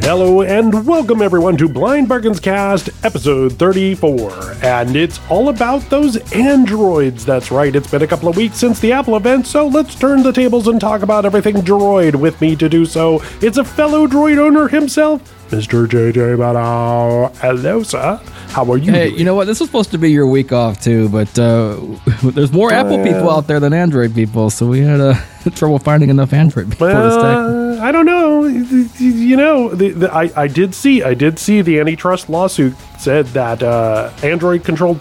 Hello and welcome everyone to Blind Bargains Cast, episode 34. And it's all about those androids. That's right, it's been a couple of weeks since the Apple event, so let's turn the tables and talk about everything droid. With me to do so, it's a fellow droid owner himself, Mr. JJ Maddow. Hello, sir. How are you? Hey, doing? you know what? This was supposed to be your week off too, but there's more Apple people out there than Android people, so we had trouble finding enough Android people to stack. I don't know. You know, I did see the antitrust lawsuit said that Android controlled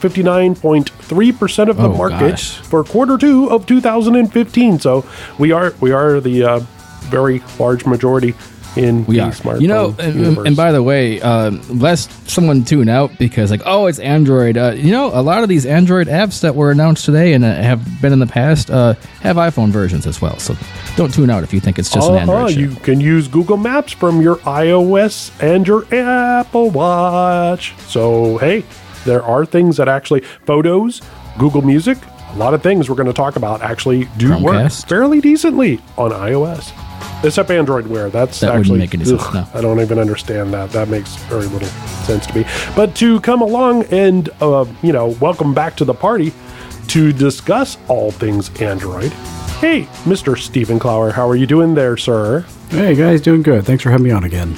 59.3% of the market for quarter 2 of 2015. So we are the very large majority in the smartphone universe. And by the way, lest someone tune out because it's Android. A lot of these Android apps that were announced today and have been in the past have iPhone versions as well. So don't tune out if you think it's just an Android You can use Google Maps from your iOS and your Apple Watch. So hey, there are things that actually Photos, Google Music, a lot of things we're going to talk about actually do work fairly decently on iOS. Except Android Wear. That actually wouldn't make any sense. No. I don't even understand that. That makes very little sense to me. But to come along and welcome back to the party to discuss all things Android. Hey, Mr. Stephen Clower, how are you doing there, sir? Hey guys, doing good. Thanks for having me on again.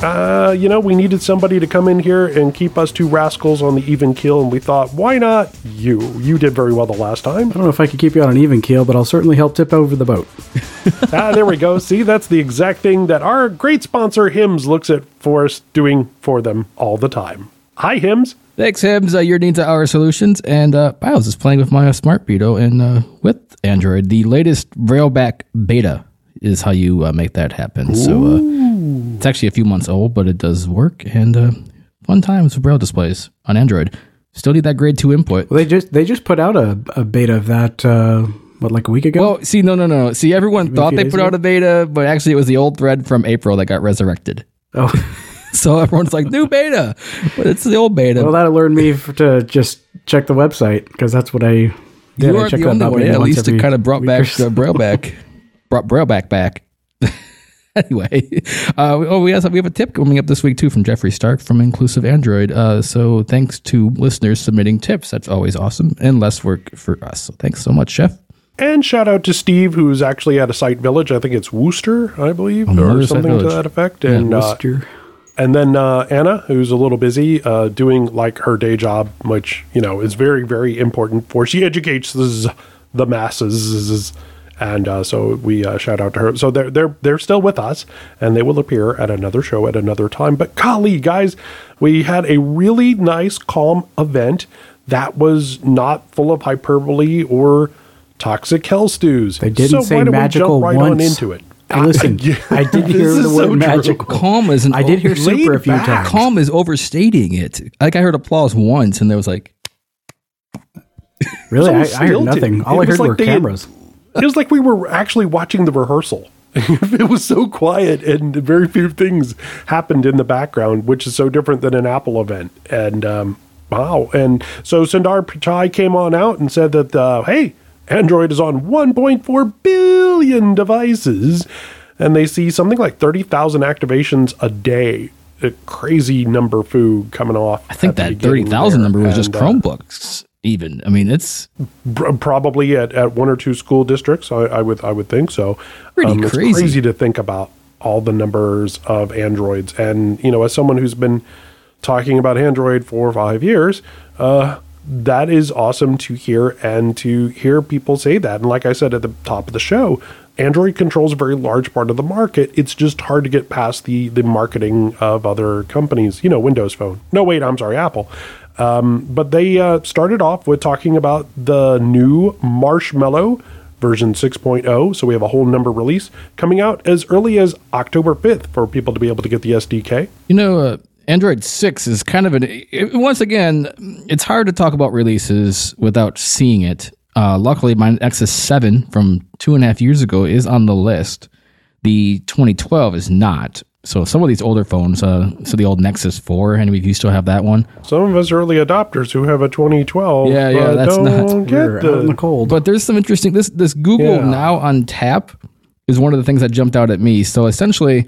We needed somebody to come in here and keep us two rascals on the even keel, and we thought, why not you? You did very well the last time. I don't know if I could keep you on an even keel, but I'll certainly help tip over the boat. There we go. See, that's the exact thing that our great sponsor, Hims, looks at for us doing for them all the time. Hi, Hims. Thanks, Hims. Your needs are our solutions. And I was just playing with my Smart Beetle and with Android. The latest Railback beta is how you make that happen. Ooh. So it's actually a few months old, but it does work. And fun times with Braille displays on Android. Still need that grade 2 input. Well, they just put out a beta of that, like a week ago? Well, see, no. See, everyone thought they put out a beta, but actually it was the old thread from April that got resurrected. Oh. So everyone's like, new beta, but it's the old beta. Well, that alerted me to just check the website, because that's what I did. You weren't the only one, at least it kind of brought back the Brailleback. Brought Brailleback back. Anyway, we have a tip coming up this week too from Jeffrey Stark from Inclusive Android. So thanks to listeners submitting tips. That's always awesome and less work for us. So thanks so much, Chef. And shout out to Steve, who's actually at a site village. I think it's Worcester, I believe, or something to that effect. And Worcester. And then Anna, who's a little busy doing like her day job, which is very, very important for. She educates the masses. And so we shout out to her. So they're still with us, and they will appear at another show at another time. But golly, guys, we had a really nice, calm event that was not full of hyperbole or toxic hell stews. They didn't say magical once. On into it. Hey, listen, I did hear the word magical. Calm isn't. I did hear super a few times. Calm is overstating it. I heard applause once, and there was like. Really, I heard nothing. All I heard were cameras. It was like we were actually watching the rehearsal. It was so quiet and very few things happened in the background, which is so different than an Apple event. And wow. And so Sundar Pichai came on out and said that, hey, Android is on 1.4 billion devices. And they see something like 30,000 activations a day. A crazy number food coming off. I think that 30,000 number was just Chromebooks. Even, I mean, it's probably at one or two school districts. I would think so. Pretty crazy. It's crazy to think about all the numbers of Androids, and as someone who's been talking about Android for 5 years, that is awesome to hear, and to hear people say that. And like I said at the top of the show, Android controls a very large part of the market. It's just hard to get past the marketing of other companies. Windows Phone. No, wait, I'm sorry, Apple. But they started off with talking about the new Marshmallow version 6.0. So we have a whole number release coming out as early as October 5th for people to be able to get the SDK. Android 6 is kind of once again, it's hard to talk about releases without seeing it. Luckily, my Nexus 7 from 2.5 years ago is on the list. The 2012 is not. So some of these older phones, so the old Nexus 4, and if you still have that one. Some of us early adopters who have a 2012. Yeah, that's not get out in the cold. But there's some interesting. This Google Now on Tap is one of the things that jumped out at me. So essentially,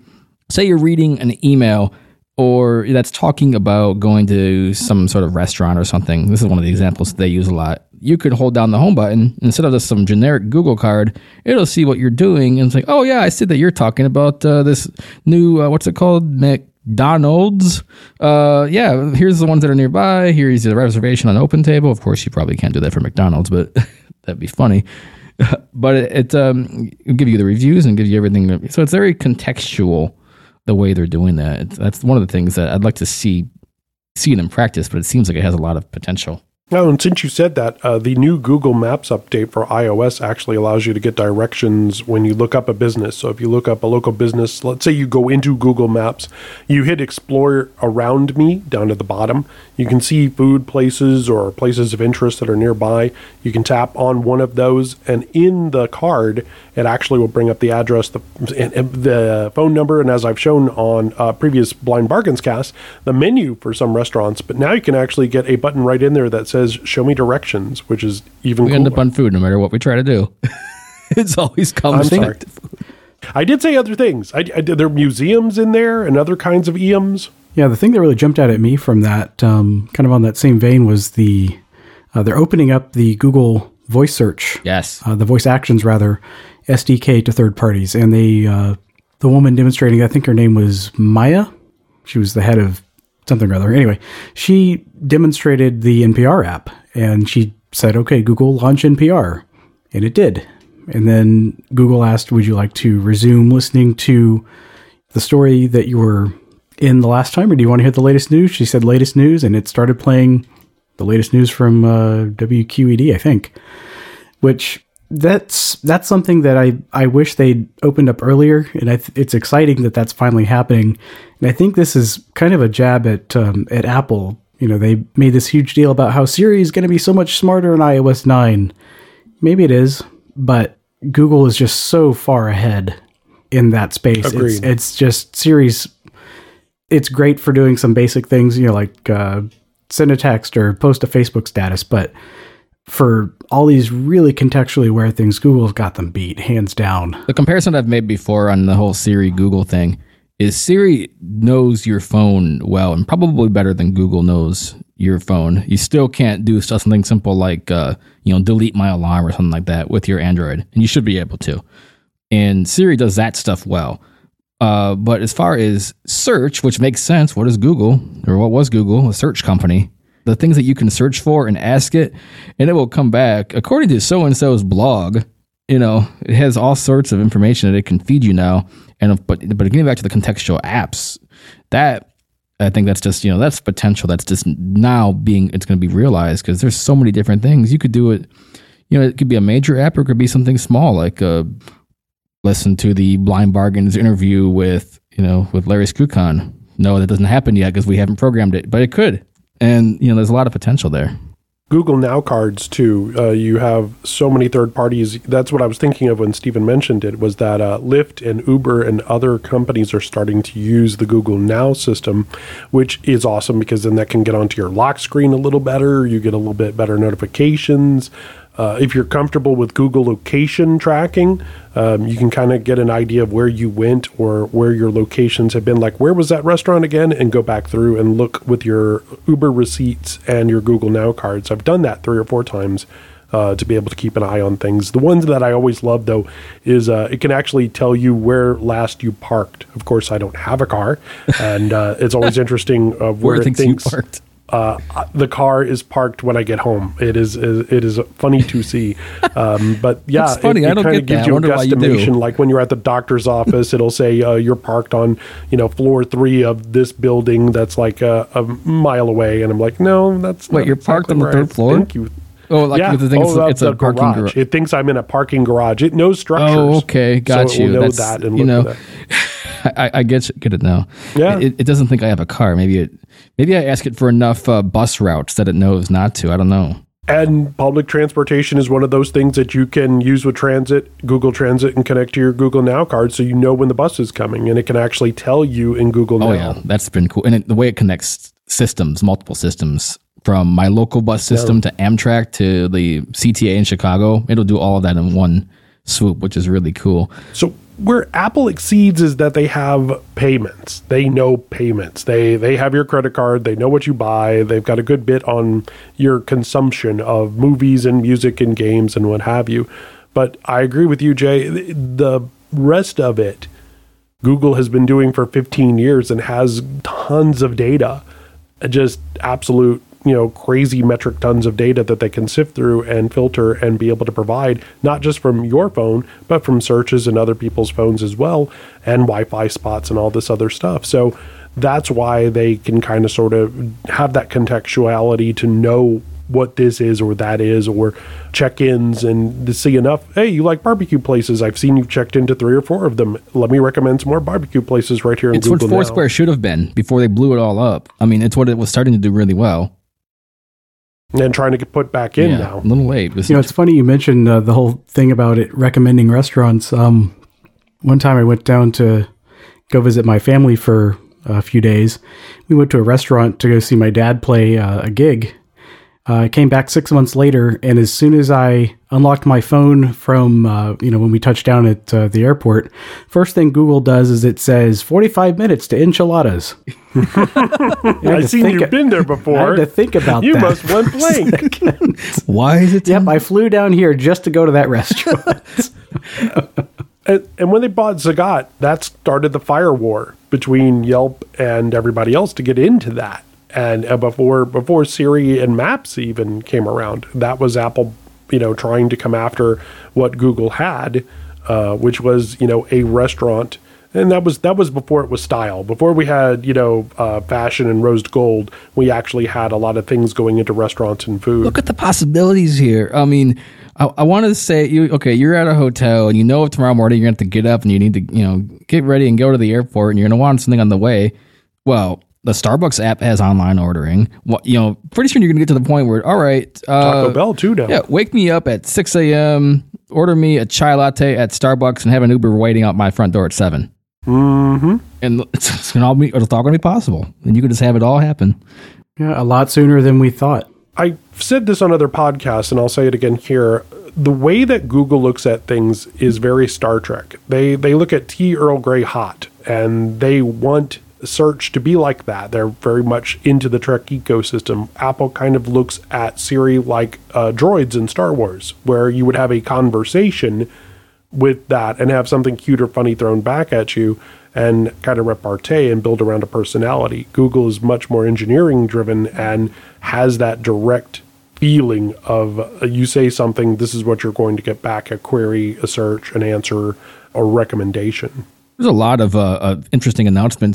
say you're reading an email or that's talking about going to some sort of restaurant or something. This is one of the examples they use a lot. You could hold down the home button. Instead of just some generic Google card, it'll see what you're doing and it's like, oh yeah, I see that you're talking about this new, what's it called? McDonald's. Yeah, here's the ones that are nearby. Here's the reservation on OpenTable. Of course, you probably can't do that for McDonald's, but that'd be funny. But it'll give you the reviews and give you everything. So it's very contextual the way they're doing that. That's one of the things that I'd like to see it in practice, but it seems like it has a lot of potential. Oh, and since you said that, the new Google Maps update for iOS actually allows you to get directions when you look up a business. So if you look up a local business, let's say you go into Google Maps, you hit Explore Around Me down at the bottom. You can see food places or places of interest that are nearby. You can tap on one of those, and in the card, it actually will bring up the address, the phone number, and as I've shown on previous Blind Bargains cast, the menu for some restaurants. But now you can actually get a button right in there that says show me directions, which is even cooler. We end up on food no matter what we try to do. It's always comes back to food. I did say other things. I did. There are museums in there and other kinds of EMs. Yeah, the thing that really jumped out at me from that, kind of on that same vein, was they're opening up the Google voice search. Yes. The voice actions, rather, SDK to third parties. And the woman demonstrating, I think her name was Maya. She was the head of something or other. Anyway, she demonstrated the NPR app, and she said, okay, Google, launch NPR. And it did. And then Google asked, would you like to resume listening to the story that you were in the last time, or do you want to hear the latest news? She said latest news, and it started playing the latest news from WQED, I think, which that's something that I wish they'd opened up earlier, and it's exciting that that's finally happening. And I think this is kind of a jab at Apple. You know, they made this huge deal about how Siri is going to be so much smarter in iOS 9. Maybe it is, but Google is just so far ahead in that space. Agreed. It's just Siri's. It's great for doing some basic things, you know, like send a text or post a Facebook status, but for all these really contextually aware things, Google's got them beat, hands down. The comparison I've made before on the whole Siri Google thing is Siri knows your phone well, and probably better than Google knows your phone. You still can't do something simple like, delete my alarm or something like that with your Android, and you should be able to. And Siri does that stuff well. But as far as search, which makes sense, what is Google, or what was Google, a search company? The things that you can search for and ask it, and it will come back. According to so-and-so's blog, it has all sorts of information that it can feed you now. But getting back to the contextual apps, that I think that's just, that's potential. That's just now it's going to be realized because there's so many different things. You could do it, it could be a major app or it could be something small like listen to the Blind Bargains interview with Larry Skukon. No, that doesn't happen yet because we haven't programmed it, but it could. And, there's a lot of potential there. Google Now cards, too. You have so many third parties. That's what I was thinking of when Stephen mentioned it, was that Lyft and Uber and other companies are starting to use the Google Now system, which is awesome because then that can get onto your lock screen a little better. You get a little bit better notifications. If you're comfortable with Google location tracking, you can kind of get an idea of where you went or where your locations have been. Like, where was that restaurant again? And go back through and look with your Uber receipts and your Google Now cards. I've done that 3 or 4 times to be able to keep an eye on things. The ones that I always love, though, is it can actually tell you where last you parked. Of course, I don't have a car, and it's always interesting where it thinks you parked. The car is parked when I get home. It is funny to see, but yeah, it's funny. It I don't kind get of gives that. you I a wonder why you guesstimation. do. Like when you're at the doctor's office, it'll say you're parked on floor 3 of this building that's like a mile away, and I'm like, no, that's wait. Not You're parked exactly on the 3rd floor. Thank you. Oh, like yeah. the thing it's a parking garage. It thinks I'm in a parking garage. It knows structures. Oh, okay, got so you. It will know That's that and look at that. I get it now. Yeah. It doesn't think I have a car. Maybe I ask it for enough bus routes that it knows not to. I don't know. And public transportation is one of those things that you can use with Google Transit, and connect to your Google Now card so you know when the bus is coming, and it can actually tell you in Google Now. Oh yeah, that's been cool. And the way it connects multiple systems, from my local bus system to Amtrak to the CTA in Chicago, it'll do all of that in one swoop, which is really cool. So where Apple exceeds is that they have payments. They know payments. They have your credit card. They know what you buy. They've got a good bit on your consumption of movies and music and games and what have you. But I agree with you, Jay. The rest of it, Google has been doing for 15 years and has tons of data, just absolute, crazy metric tons of data that they can sift through and filter and be able to provide, not just from your phone, but from searches and other people's phones as well, and Wi-Fi spots and all this other stuff. So that's why they can kind of sort of have that contextuality to know what this is or that is, or check-ins and to see enough. Hey, you like barbecue places? I've seen you've checked into 3 or 4 of them. Let me recommend some more barbecue places right here in Google. It's what Foursquare should have been before they blew it all up. I mean, it's what it was starting to do really well. And trying to get put back in now. A little late. It's funny you mentioned the whole thing about it recommending restaurants. One time I went down to go visit my family for a few days. We went to a restaurant to go see my dad play a gig. I came back 6 months later, and as soon as I unlocked my phone from, when we touched down at the airport, first thing Google does is it says 45 minutes to enchiladas. I've seen you've been there before. I had to think about you that. You must went blank. Why is it? Yep, I flew down here just to go to that restaurant. And when they bought Zagat, that started the fire war between Yelp and everybody else to get into that. And before Siri and Maps even came around, that was Apple, trying to come after what Google had, which was, a restaurant. And that was before it was style. Before we had, fashion and rose gold, we actually had a lot of things going into restaurants and food. Look at the possibilities here. I mean, I want to say, you're at a hotel and if tomorrow morning you're going to have to get up and you need to, get ready and go to the airport and you're going to want something on the way. Well, the Starbucks app has online ordering. Well, pretty soon you're going to get to the point where, all right. Taco Bell too now. Yeah, wake me up at 6 a.m., order me a chai latte at Starbucks and have an Uber waiting out my front door at 7. Mm-hmm. And it's all going to be possible. And you can just have it all happen. Yeah, a lot sooner than we thought. I've said this on other podcasts, and I'll say it again here. The way that Google looks at things is very Star Trek. They look at tea Earl Grey hot, and they want search to be like that. They're very much into the Trek ecosystem. Apple kind of looks at Siri like droids in Star Wars, where you would have a conversation with that and have something cute or funny thrown back at you and kind of repartee and build around a personality. Google is much more engineering driven and has that direct feeling of you say something, this is what you're going to get back, a query, a search, an answer, or recommendation. There's a lot of interesting announcements.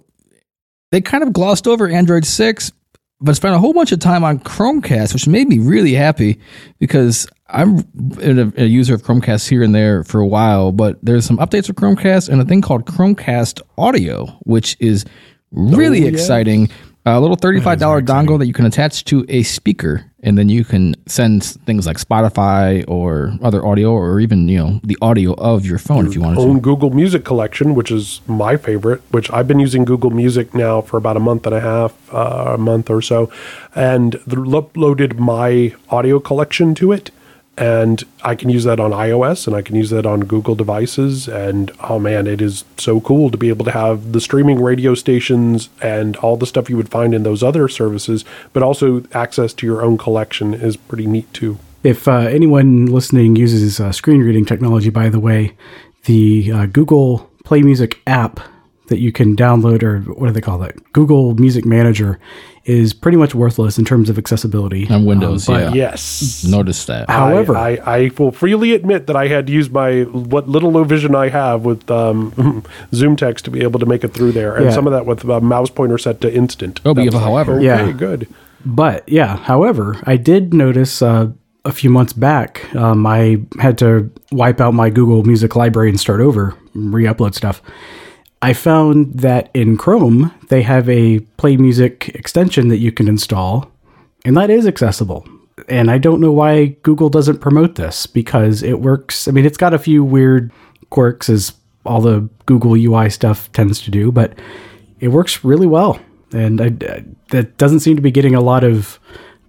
They kind of glossed over Android 6, but spent a whole bunch of time on Chromecast, which made me really happy because I'm a user of Chromecast here and there for a while, but there's some updates for Chromecast and a thing called Chromecast Audio, which is really exciting. A little $35 dongle that you can attach to a speaker, and then you can send things like Spotify or other audio, or even the audio of your phone if you want to. Own Google Music collection, which is my favorite. Which I've been using Google Music now for about a month and a half, a month or so, and uploaded my audio collection to it. And I can use that on iOS and I can use that on Google devices. And oh man, it is so cool to be able to have the streaming radio stations and all the stuff you would find in those other services, but also access to your own collection is pretty neat too. If anyone listening uses screen reading technology, by the way, the Google Play Music app that you can download, or what do they call that? Google Music Manager, is pretty much worthless in terms of accessibility. On Windows, yeah. Yes. Noticed that. However, I will freely admit that I had to use what little low vision I have with Zoom text to be able to make it through there. And some of that with mouse pointer set to instant. Oh, but however. Okay, good. But however, I did notice a few months back, I had to wipe out my Google Music library and start over, re-upload stuff. I found that in Chrome, they have a Play Music extension that you can install, and that is accessible. And I don't know why Google doesn't promote this, because it works. I mean, it's got a few weird quirks, as all the Google UI stuff tends to do, but it works really well. And that doesn't seem to be getting a lot of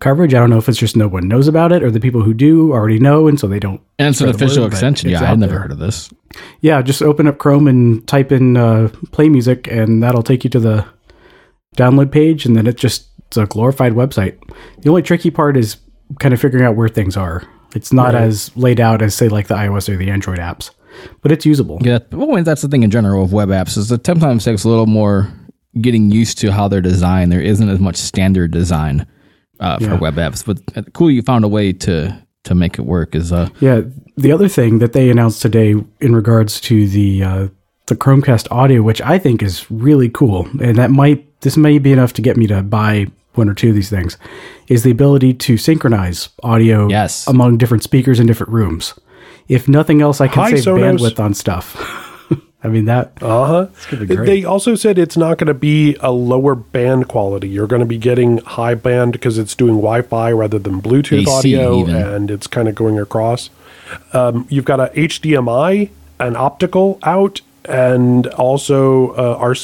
coverage. I don't know if it's just no one knows about it or the people who do already know, and so they don't. And it's an spread the official word, but extension. it's Yeah, out I'd never there. heard of this. Yeah, just open up Chrome and type in play music, and that'll take you to the download page, and then it's a glorified website. The only tricky part is kind of figuring out where things are. It's not as laid out as, say, like the iOS or the Android apps, but it's usable. Yeah, well, and that's the thing in general of web apps is it sometimes takes a little more getting used to how they're designed. There isn't as much standard design for web apps, but cool you found a way to make it work. Yeah, the other thing that they announced today in regards to the Chromecast audio, which I think is really cool, and this may be enough to get me to buy one or two of these things, is the ability to synchronize audio among different speakers in different rooms. If nothing else, I can save Sonos. bandwidth on stuff. I mean, that's gonna be great. They also said it's not going to be a lower band quality. You're going to be getting high band because it's doing Wi-Fi rather than Bluetooth AC audio, even. and it's kind of going across. You've got a HDMI, an optical out, and also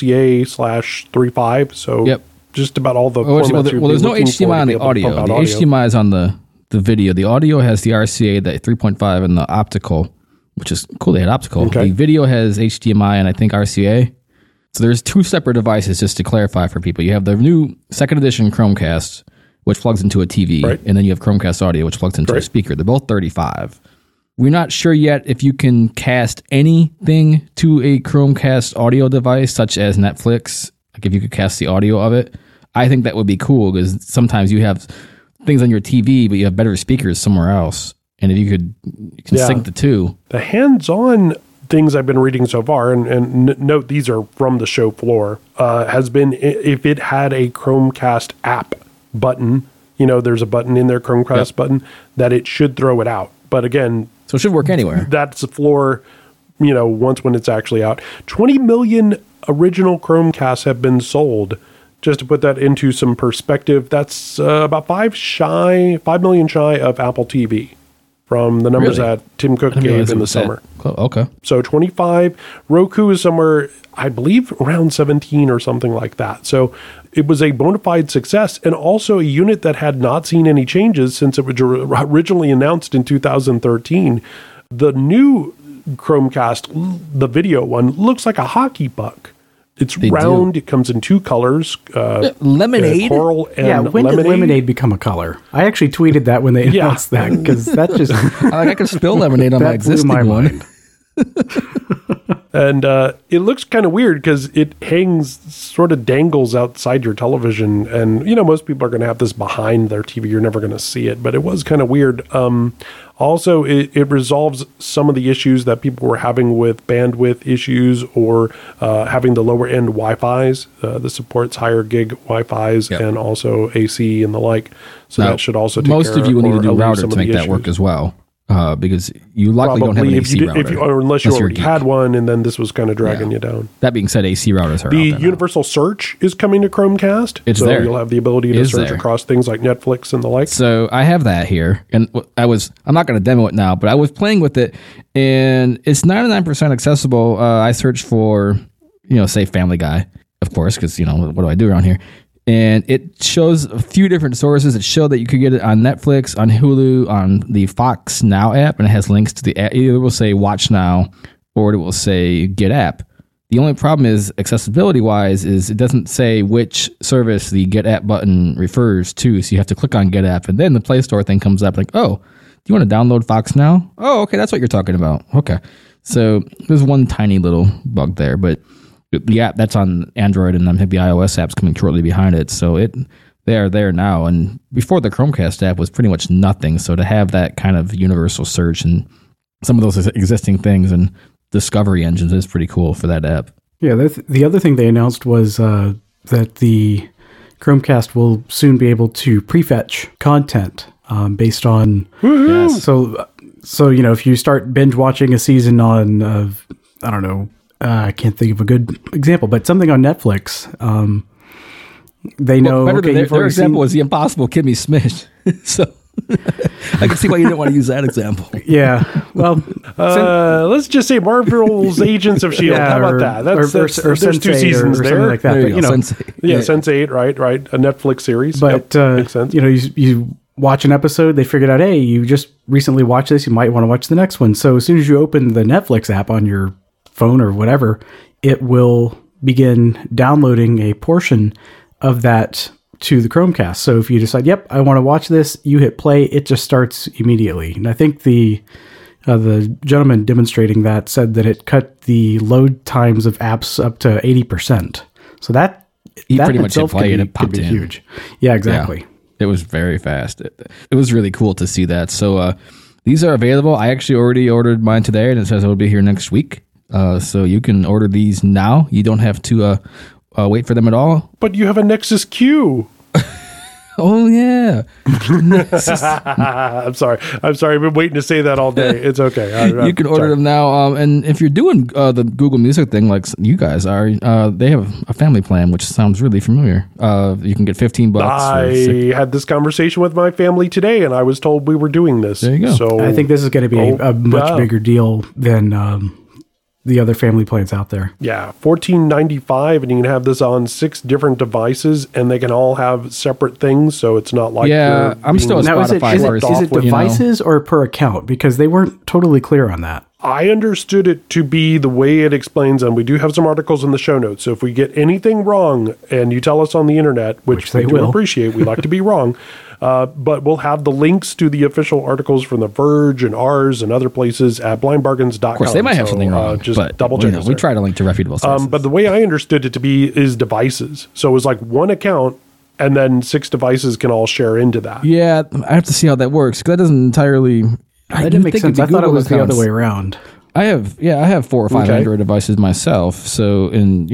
RCA/3.5. So just about all the formats. Well, there's no HDMI on the audio. The HDMI is on the video. The audio has the RCA, the 3.5, and the optical, which is cool. They had optical. Okay. The video has HDMI and I think RCA. So there's two separate devices, just to clarify for people. You have the new second edition Chromecast, which plugs into a TV, and then you have Chromecast audio, which plugs into a speaker. They're both 35. We're not sure yet if you can cast anything to a Chromecast audio device, such as Netflix. Like if you could cast the audio of it. I think that would be cool because sometimes you have things on your TV, but you have better speakers somewhere else. And if you can sync the two. The hands-on things I've been reading so far, and note these are from the show floor, has been if it had a Chromecast app button, there's a button in there, Chromecast button, that it should throw it out. But again... So it should work anywhere. That's the floor, once when it's actually out. 20 million original Chromecasts have been sold. Just to put that into some perspective, that's about 5 million shy of Apple TV from the numbers that Tim Cook gave in the summer. Okay. So 25. Roku is somewhere, I believe, around 17 or something like that. So it was a bona fide success and also a unit that had not seen any changes since it was originally announced in 2013. The new Chromecast, the video one, looks like a hockey puck. It's round. It comes in two colors. Lemonade? Coral and when lemonade. did lemonade become a color? I actually tweeted that when they announced that, because that just... I could spill lemonade on my existing one. And it looks kind of weird because it sort of dangles outside your television. And, most people are going to have this behind their TV. You're never going to see it. But it was kind of weird. Also, it resolves some of the issues that people were having with bandwidth issues or having the lower end Wi-Fi's. This supports higher gig Wi-Fi's and also AC and the like. So that should also take most care of you will need a new alleviate router some to of the make that issues. work as well. Because you likely don't have an AC router. Or unless you you're already geek. had one and then this was kind of dragging you down. That being said, AC routers are The out there now. universal search is coming to Chromecast. It's so there. You'll have the ability to It's search there. across things like Netflix and the like. So I have that here, and I'm not going to demo it now, but I was playing with it, and it's 99% accessible. I searched for, say Family Guy, of course, because, what do I do around here? And it shows a few different sources. It showed that you could get it on Netflix, on Hulu, on the Fox Now app, and it has links to the app. Either it will say Watch Now or it will say Get App. The only problem is accessibility-wise is it doesn't say which service the Get App button refers to. So you have to click on Get App, and then the Play Store thing comes up like, oh, do you want to download Fox Now? Oh, okay, that's what you're talking about. Okay. So there's one tiny little bug there, but the app that's on Android and I think the iOS app's coming shortly behind it. So they are there now. And before the Chromecast app was pretty much nothing. So to have that kind of universal search and some of those existing things and discovery engines is pretty cool for that app. Yeah, the other thing they announced was that the Chromecast will soon be able to prefetch content based on... Yes. So if you start binge watching a season on, I don't know, I can't think of a good example, but something on Netflix, they know... Better okay, than you've their already example seen- was The Impossible Kimmy Smith. So I can see why you didn't want to use that example. Yeah. Well, let's just say Marvel's Agents of S.H.I.E.L.D. How about that? That's there's two Sense8 seasons or there. something like that. There But, you go, Sense8. Yeah, Sense8, right. A Netflix series. But makes sense. you watch an episode, they figured out, hey, you just recently watched this, you might want to watch the next one. So as soon as you open the Netflix app on your phone or whatever, it will begin downloading a portion of that to the Chromecast. So if you decide, yep, I want to watch this, you hit play, it just starts immediately. And I think the gentleman demonstrating that said that it cut the load times of apps up to 80%. So that pretty much hit itself play and it could popped be in. huge. Yeah, exactly. Yeah. It was very fast. It was really cool to see that. So these are available. I actually already ordered mine today, and it says it will be here next week. So you can order these now. You don't have to wait for them at all. But you have a Nexus Q. Oh, yeah. I'm sorry. I've been waiting to say that all day. It's okay. You can order them now. And if you're doing the Google Music thing like you guys are, they have a family plan, which sounds really familiar. You can get $15. I had this conversation with my family today, and I was told we were doing this. There you go. So I think this is going to be a much bigger deal than the other family plans out there. Yeah, $14.95, and you can have this on 6 different devices, and they can all have separate things, so it's not like Yeah, I'm still a Now, is it Spotify is it devices or per account? Because they weren't totally clear on that. I understood it to be the way it explains, and we do have some articles in the show notes, so if we get anything wrong, and you tell us on the internet, which they we do will. appreciate, we like to be wrong, but we'll have the links to the official articles from The Verge and ours and other places at blindbargains.com. Of course, they might have something wrong. Just but, double check. we try to link to reputable sources. But the way I understood it to be is devices. So it was like one account, and then 6 devices can all share into that. Yeah, I have to see how that works, because that doesn't entirely... That didn't make sense. I thought it was the other way around. I have 4 or 5 Android devices myself. So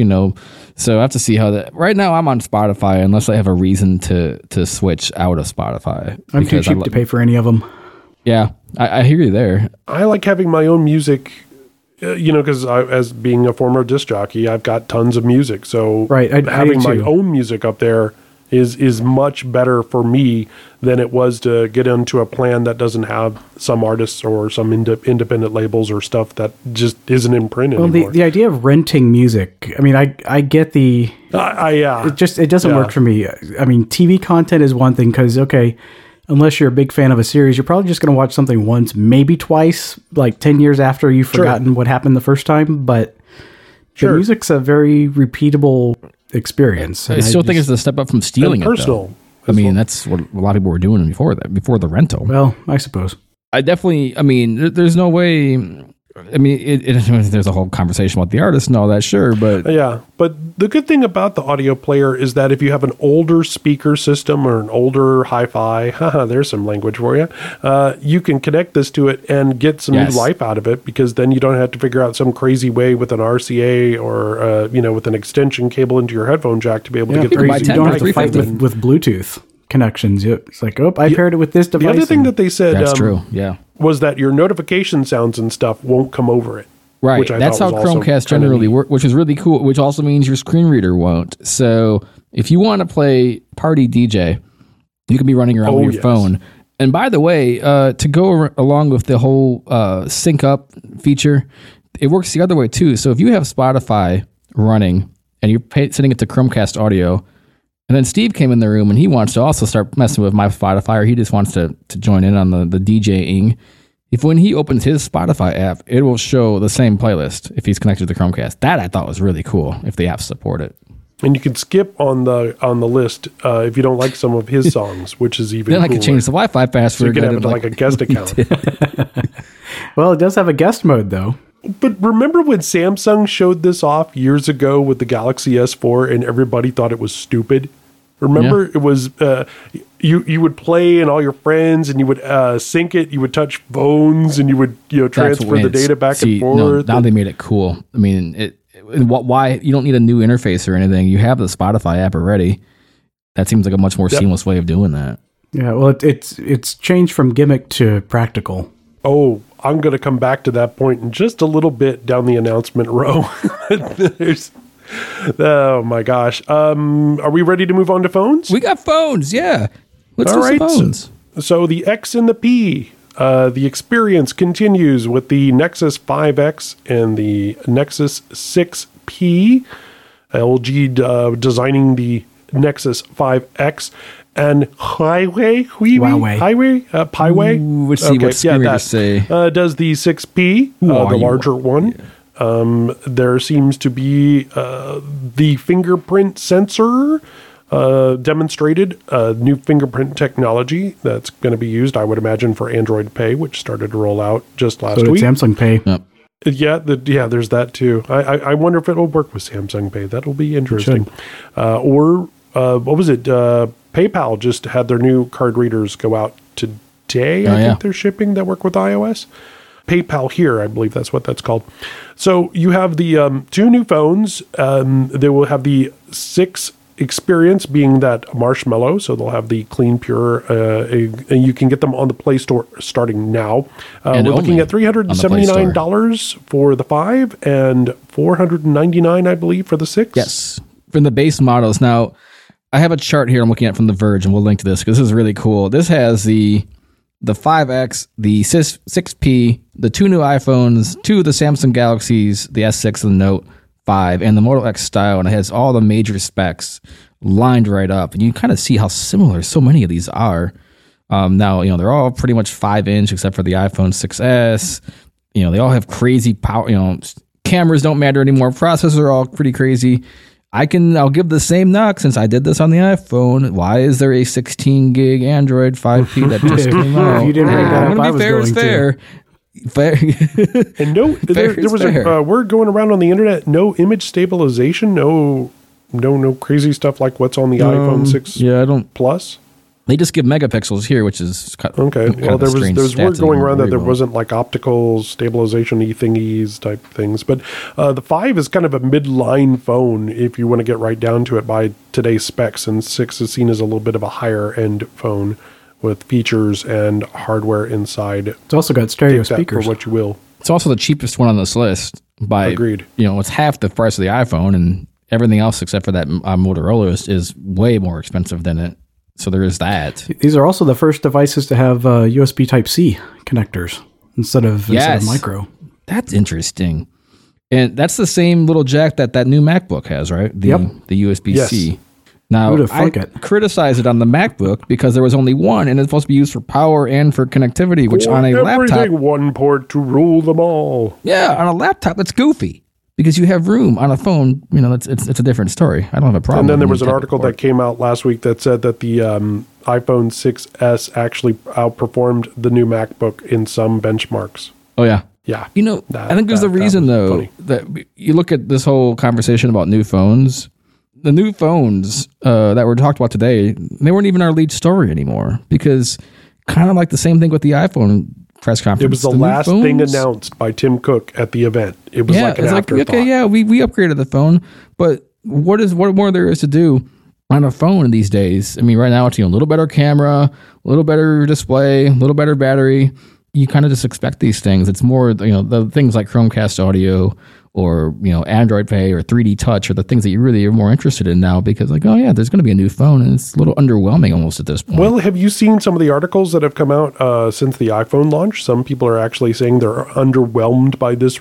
I have to see how that. Right now, I'm on Spotify unless I have a reason to switch out of Spotify. I'm too cheap to pay for any of them. Yeah, I hear you there. I like having my own music, because as being a former disc jockey, I've got tons of music. So right, having I my own music up there is much better for me than it was to get into a plan that doesn't have some artists or some independent labels or stuff that just isn't in print anymore. The idea of renting music, I mean, I get the... It doesn't work for me. I mean, TV content is one thing because, okay, unless you're a big fan of a series, you're probably just going to watch something once, maybe twice, like 10 years after you've forgotten what happened the first time. But the music's a very repeatable experience. I still think it's a step up from stealing it, personal. Though. I mean, that's what a lot of people were doing before the rental. Well, I suppose. There's no way. I mean, there's a whole conversation about the artist and all that, sure, but... Yeah, but the good thing about the audio player is that if you have an older speaker system or an older hi-fi, there's some language for you, you can connect this to it and get some new life out of it, because then you don't have to figure out some crazy way with an RCA or, with an extension cable into your headphone jack to be able to get the You don't have to fight with Bluetooth connections. It's like, I paired it with this device. The other thing that they said... That's true, yeah. Was that your notification sounds and stuff won't come over it. Right. Which that's how Chromecast generally works, which is really cool, which also means your screen reader won't. So if you want to play Party DJ, you can be running around with your phone. And by the way, to go along with the whole sync up feature, it works the other way too. So if you have Spotify running and you're setting it to Chromecast audio, and then Steve came in the room and he wants to also start messing with my Spotify, or he just wants to join in on the DJing. When he opens his Spotify app, it will show the same playlist if he's connected to the Chromecast. That I thought was really cool if the apps support it. And you can skip on the list if you don't like some of his songs, which is even then I can change the Wi-Fi password. So you can have it like a guest account. Well, it does have a guest mode, though. But remember when Samsung showed this off years ago with the Galaxy S4 and everybody thought it was stupid? Remember, it was you would play and all your friends, and you would sync it. You would touch phones, and you would transfer the data back and forth. Now they made it cool. I mean, why you don't need a new interface or anything? You have the Spotify app already. That seems like a much more seamless way of doing that. Yeah, well, it's changed from gimmick to practical. Oh, I'm going to come back to that point in just a little bit down the announcement row. Oh my gosh. Are we ready to move on to phones? We got phones, yeah. Let's do some phones. So the X and the P, the experience continues with the Nexus 5X and the Nexus 6P. LG designing the Nexus 5X and Highway, Piway. Let's see what screen to say. Does the 6P, the larger one. There seems to be the fingerprint sensor demonstrated, new fingerprint technology that's going to be used, I would imagine, for Android Pay, which started to roll out just last week. Samsung Pay. Yep. Yeah, there's that too. I wonder if it'll work with Samsung Pay. That'll be interesting. Or what was it? PayPal just had their new card readers go out today. I think they're shipping that work with iOS. PayPal here, I believe that's what that's called. So you have the two new phones. They will have the 6 experience being that marshmallow. So they'll have the clean, pure, and you can get them on the Play Store starting now. We're looking at $379 for the 5 and $499, I believe, for the 6. Yes, from the base models. Now, I have a chart here I'm looking at from The Verge, and we'll link to this because this is really cool. This has the 5X, the 6P, the 2 new iPhones, 2 of the Samsung Galaxies, the S6 and the Note 5, and the Moto X style, and it has all the major specs lined right up. And you kind of see how similar so many of these are. Now, they're all pretty much 5-inch except for the iPhone 6S. They all have crazy power. Cameras don't matter anymore. Processors are all pretty crazy. I'll give the same knock since I did this on the iPhone. Why is there a 16 gig Android 5P that just came out? If you didn't bring that up, I was fair going is fair. to. Fair. And there was a word going around on the internet, no image stabilization, no crazy stuff like what's on the iPhone 6 Plus. They just give megapixels here, which is okay. Well, there was word going around that there wasn't like optical stabilization thingies type things, but the 5 is kind of a midline phone if you want to get right down to it by today's specs, and 6 is seen as a little bit of a higher end phone with features and hardware inside. It's also got stereo speakers. For what you will. It's also the cheapest one on this list. Agreed. It's half the price of the iPhone, and everything else except for that Motorola is way more expensive than it. So there is that. These are also the first devices to have USB Type-C connectors instead of micro. That's interesting. And that's the same little jack that new MacBook has, right? The USB-C. Yes. Now, I criticize it on the MacBook because there was only one, and it's supposed to be used for power and for connectivity, which on a laptop... one port to rule them all. Yeah, on a laptop, that's goofy. Because you have room. On a phone, it's a different story. I don't have a problem. And then there was an article that came out last week that said that the iPhone 6S actually outperformed the new MacBook in some benchmarks. Oh, yeah. Yeah. I think there's a reason, though, that you look at this whole conversation about new phones. The new phones that were talked about today, they weren't even our lead story anymore. Because kind of like the same thing with the iPhone press conference. It was the last thing announced by Tim Cook at the event. It was like an afterthought. We upgraded the phone, but what more there is to do on a phone these days? I mean, right now it's a little better camera, a little better display, a little better battery. You kind of just expect these things. It's more the things like Chromecast audio or Android Pay or 3D Touch are the things that you really are more interested in now because there's going to be a new phone and it's a little underwhelming almost at this point. Well, have you seen some of the articles that have come out since the iPhone launch? Some people are actually saying they're underwhelmed by this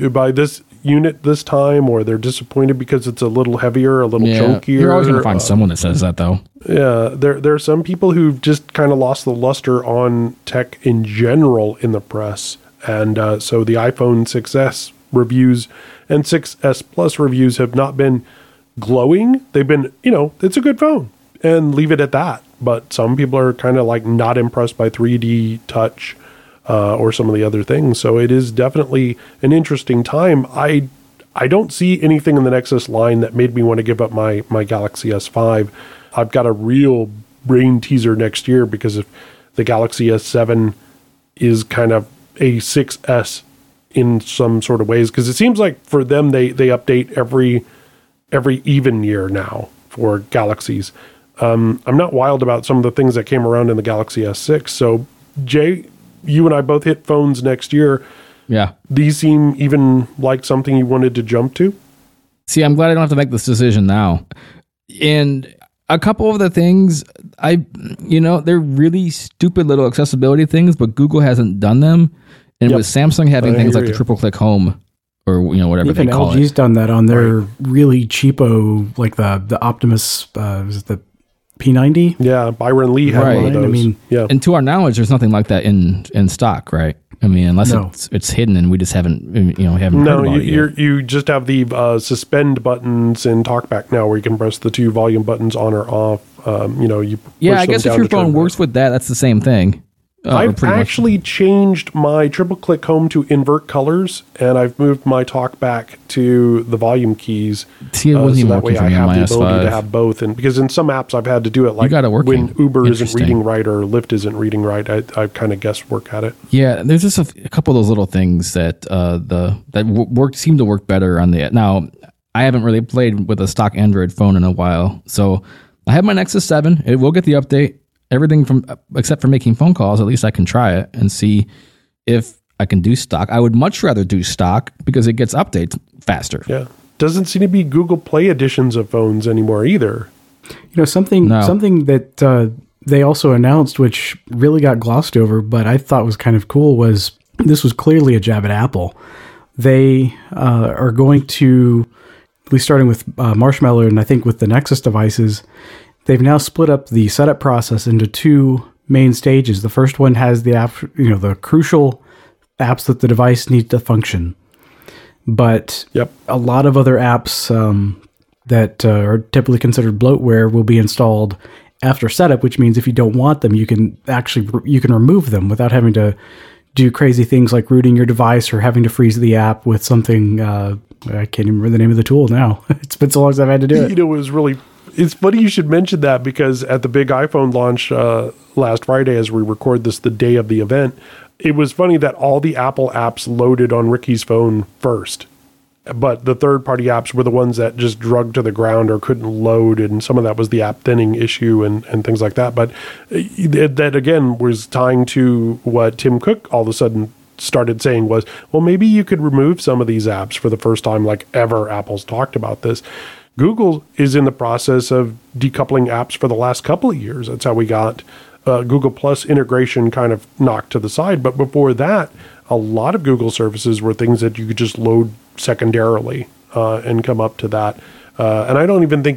unit this time, or they're disappointed because it's a little heavier, a little chunkier. You're always going to find someone that says that, though. Yeah, there are some people who've just kind of lost the luster on tech in general in the press, and so the iPhone 6S reviews and 6S Plus reviews have not been glowing. They've been, it's a good phone, and leave it at that. But some people are kind of like not impressed by 3D Touch or some of the other things. So it is definitely an interesting time. I don't see anything in the Nexus line that made me want to give up my Galaxy S5. I've got a real brain teaser next year because if the Galaxy S7 is kind of a 6S in some sort of ways, because it seems like for them they update every even year now for Galaxies. I'm not wild about some of the things that came around in the Galaxy S6. So Jay, you and I both hit phones next year. Yeah. These seem even like something you wanted to jump to? See, I'm glad I don't have to make this decision now. And A couple of the things they're really stupid little accessibility things, but Google hasn't done them. And with Samsung having things like the triple click home or whatever even they call LG's it. done that on their really cheapo, like the Optimus, was it the P90? Yeah, Byron Lee had one of those. I mean, yeah. And to our knowledge, there's nothing like that in stock, right? I mean, unless it's hidden and we just haven't heard about it yet. You just have the suspend buttons in TalkBack now, where you can press the two volume buttons on or off. You I guess if your phone works with that, that's the same thing. I've actually changed my triple click home to invert colors, and I've moved my TalkBack to the volume keys. See, it wasn't even working for me on my I have the ability S5. to have both, and because in some apps I've had to do it like when Uber isn't reading right or Lyft isn't reading right, I kind of guesswork at it. Yeah, there's just a couple of those little things that seem to work better on the. Now, I haven't really played with a stock Android phone in a while, so I have my Nexus 7. It will get the update. Everything except for making phone calls, at least I can try it and see if I can do stock. I would much rather do stock because it gets updates faster. Yeah. Doesn't seem to be Google Play editions of phones anymore either. Something that they also announced, which really got glossed over, but I thought was kind of cool, was this was clearly a jab at Apple. They are going to, at least starting with Marshmallow and I think with the Nexus devices, they've now split up the setup process into two main stages. The first one has the app, the crucial apps that the device needs to function. But a lot of other apps that are typically considered bloatware will be installed after setup, which means if you don't want them, you can remove them without having to do crazy things like rooting your device or having to freeze the app with something. I can't even remember the name of the tool now. It's been so long since I've had to do it. It's funny you should mention that because at the big iPhone launch last Friday, as we record this, the day of the event, it was funny that all the Apple apps loaded on Ricky's phone first. But the third-party apps were the ones that just drugged to the ground or couldn't load, and some of that was the app thinning issue and things like that. But that, again, was tying to what Tim Cook all of a sudden started saying was, well, maybe you could remove some of these apps for the first time like ever Apple's talked about this. Google is in the process of decoupling apps for the last couple of years. That's how we got Google Plus integration kind of knocked to the side. But before that, a lot of Google services were things that you could just load secondarily and come up to that. And I don't even think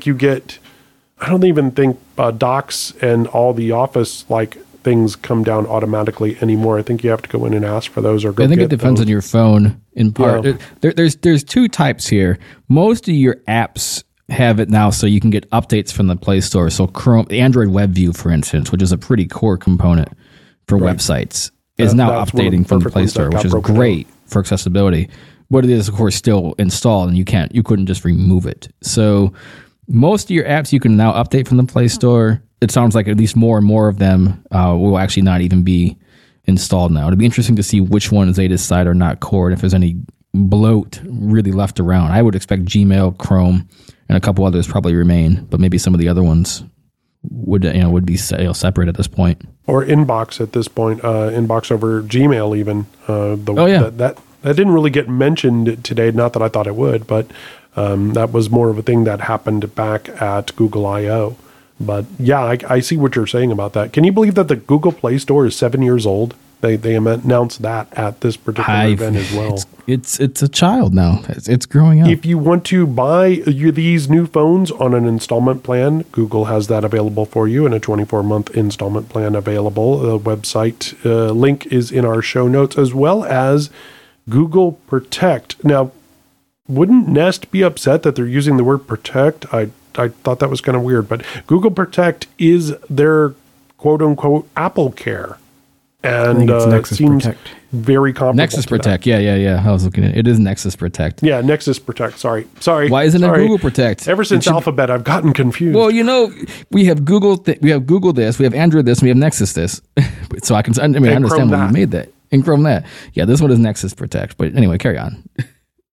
Docs and all the Office like things come down automatically anymore. I think you have to go in and ask for those or go. I think it depends on your phone in part. Yeah. There's two types here. Most of your apps have it now, so you can get updates from the Play Store. So Chrome, Android Web View, for instance, which is a pretty core component for websites, is now updating from the Play Store, which is great for accessibility. But it is, of course, still installed, and you couldn't just remove it. So most of your apps you can now update from the Play Store. It sounds like at least more and more of them will actually not even be installed now. It'll be interesting to see which ones they decide are not core and if there's any bloat really left around. I would expect Gmail, Chrome, and a couple others probably remain, but maybe some of the other ones would be separate at this point. Or Inbox at this point, Inbox over Gmail even. That didn't really get mentioned today, not that I thought it would, but that was more of a thing that happened back at Google I/O. But yeah, I see what you're saying about that. Can you believe that the Google Play Store is 7 years old? They announced that at this particular event as well. It's a child now. It's growing up. If you want to buy these new phones on an installment plan, Google has that available for you in a 24-month installment plan available. The website link is in our show notes, as well as Google Protect. Now, wouldn't Nest be upset that they're using the word protect? I thought that was kind of weird, but Google Protect is their quote-unquote Apple Care. And it seems Protect. Very comparable. Nexus Protect. Yeah. I was looking at it. It is Nexus Protect. Yeah, Nexus Protect. Sorry. Why isn't it Google Protect? Ever since Alphabet, I've gotten confused. Well, we have Google. We have Google this. We have Android this. And we have Nexus this. So I understand why you made that. And Chrome that. Yeah, this one is Nexus Protect. But anyway, carry on.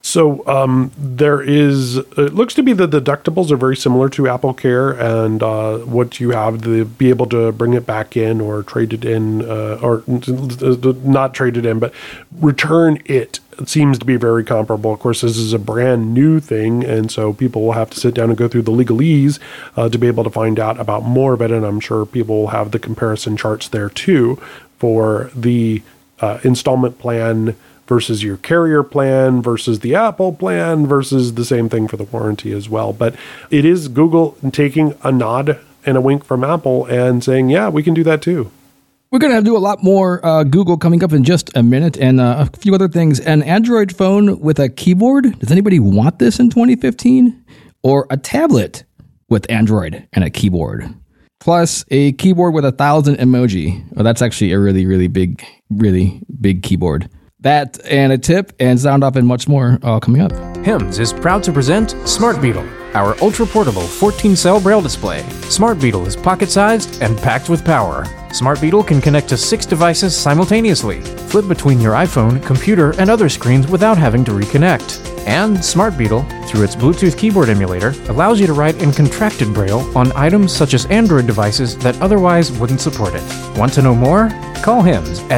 So it looks to be the deductibles are very similar to Apple Care, and what you have to be able to bring it back in or trade it in, or not trade it in, but return it. It seems to be very comparable. Of course, this is a brand new thing, and so people will have to sit down and go through the legalese to be able to find out about more of it, and I'm sure people will have the comparison charts there too for the installment plan versus your carrier plan versus the Apple plan versus the same thing for the warranty as well. But it is Google taking a nod and a wink from Apple and saying, yeah, we can do that too. We're going to do a lot more Google coming up in just a minute, and a few other things. An Android phone with a keyboard. Does anybody want this in 2015? Or a tablet with Android and a keyboard. Plus a keyboard with 1,000 emoji. Oh, that's actually a really big keyboard. That and a tip and sound off and much more all coming up. HIMS is proud to present Smart Beetle, our ultra-portable 14-cell braille display. Smart Beetle is pocket-sized and packed with power. Smart Beetle can connect to 6 devices simultaneously, flip between your iPhone, computer, and other screens without having to reconnect. And Smart Beetle, through its Bluetooth keyboard emulator, allows you to write in contracted braille on items such as Android devices that otherwise wouldn't support it. Want to know more? Call HIMS at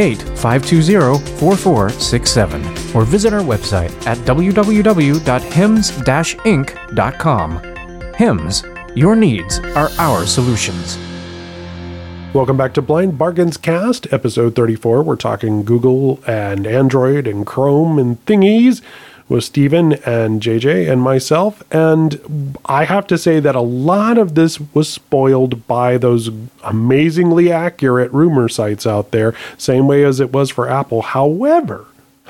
888-520-4467 or visit our website at www.hims-inc.com. HIMS, your needs are our solutions. Welcome back to Blind Bargains Cast, episode 34. We're talking Google and Android and Chrome and thingies with Stephen and JJ and myself. And I have to say that a lot of this was spoiled by those amazingly accurate rumor sites out there, same way as it was for Apple. However,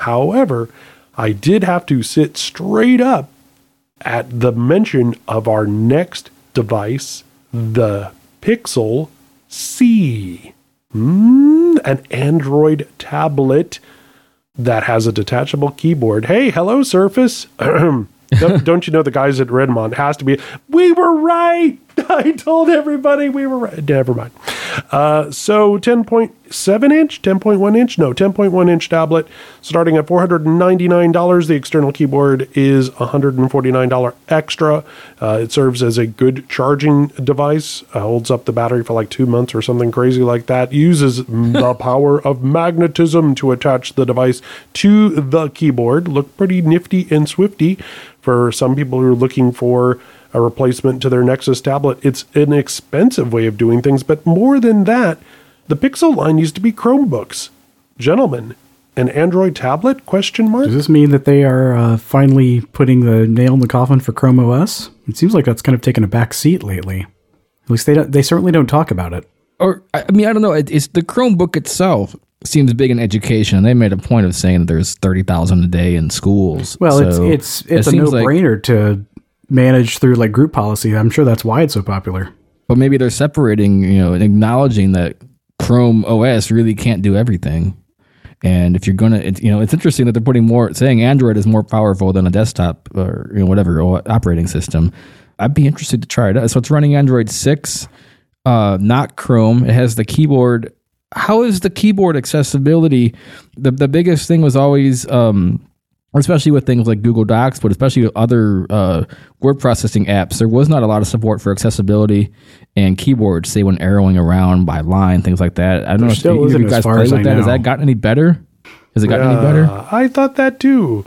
I did have to sit straight up at the mention of our next device, the Pixel C, an Android tablet that has a detachable keyboard. Hey, hello, Surface. Don't you know the guys at Redmond has to be? We were right. I told everybody we were right. Never mind. So 10.7 inch, 10.1 inch, no, 10.1 inch tablet starting at $499. The external keyboard is $149 extra. It serves as a good charging device, holds up the battery for like 2 months or something crazy like that, uses the power of magnetism to attach the device to the keyboard. Look pretty nifty and swifty for some people who are looking for a replacement to their Nexus tablet. It's an expensive way of doing things, but more than that, the Pixel line used to be Chromebooks. Gentlemen, an Android tablet? Question mark? Does this mean that they are finally putting the nail in the coffin for Chrome OS? It seems like that's kind of taken a back seat lately. At least they certainly don't talk about it. Or, I mean, I don't know. It's the Chromebook itself seems big in education. They made a point of saying that there's 30,000 a day in schools. Well, so it's a no-brainer to manage through like group policy. I'm sure that's why it's so popular. But maybe they're separating, and acknowledging that Chrome OS really can't do everything. And if you're gonna, it's interesting that they're putting saying Android is more powerful than a desktop or whatever operating system. I'd be interested to try it out. So it's running Android 6, not Chrome. It has the keyboard. How is the keyboard accessibility? The biggest thing was always, especially with things like Google Docs, but especially with other word processing apps, there was not a lot of support for accessibility and keyboards, say when arrowing around by line, things like that. I don't know if you guys play with that. Has that gotten any better? Has it gotten any better? I thought that too.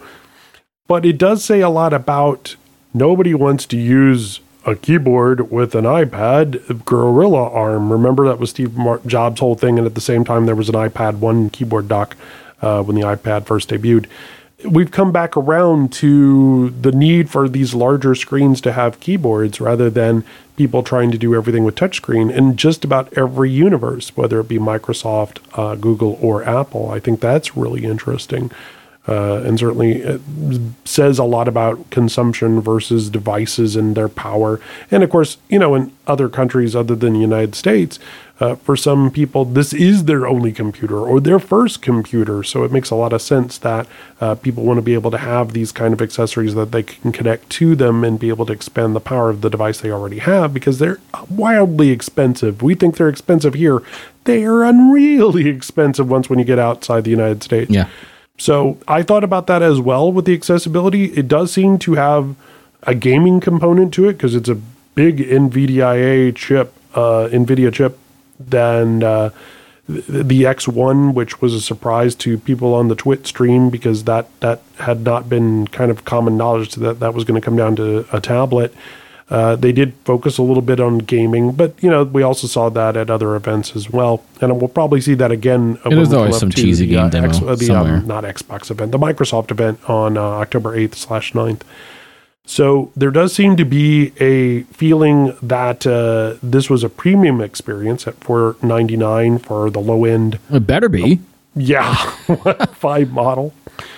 But it does say a lot about nobody wants to use a keyboard with an iPad Gorilla Arm. Remember that was Steve Jobs' whole thing, and at the same time there was an iPad 1 keyboard dock when the iPad first debuted. We've come back around to the need for these larger screens to have keyboards rather than people trying to do everything with touchscreen in just about every universe, whether it be Microsoft, Google, or Apple. I think that's really interesting. And certainly it says a lot about consumption versus devices and their power. And of course, in other countries other than the United States, for some people, this is their only computer or their first computer. So it makes a lot of sense that people want to be able to have these kind of accessories that they can connect to them and be able to expand the power of the device they already have, because they're wildly expensive. We think they're expensive here. They are unreally expensive when you get outside the United States. Yeah. So I thought about that as well with the accessibility. It does seem to have a gaming component to it because it's a big NVIDIA chip, than the X1, which was a surprise to people on the Twitch stream because that had not been kind of common knowledge that was going to come down to a tablet. They did focus a little bit on gaming, but we also saw that at other events as well, and we'll probably see that again. There's always some cheesy game demo somewhere. Not Xbox event, the Microsoft event on October 8th/9th. So there does seem to be a feeling that this was a premium experience at $499 for the low end. It better be. Yeah, 5 model.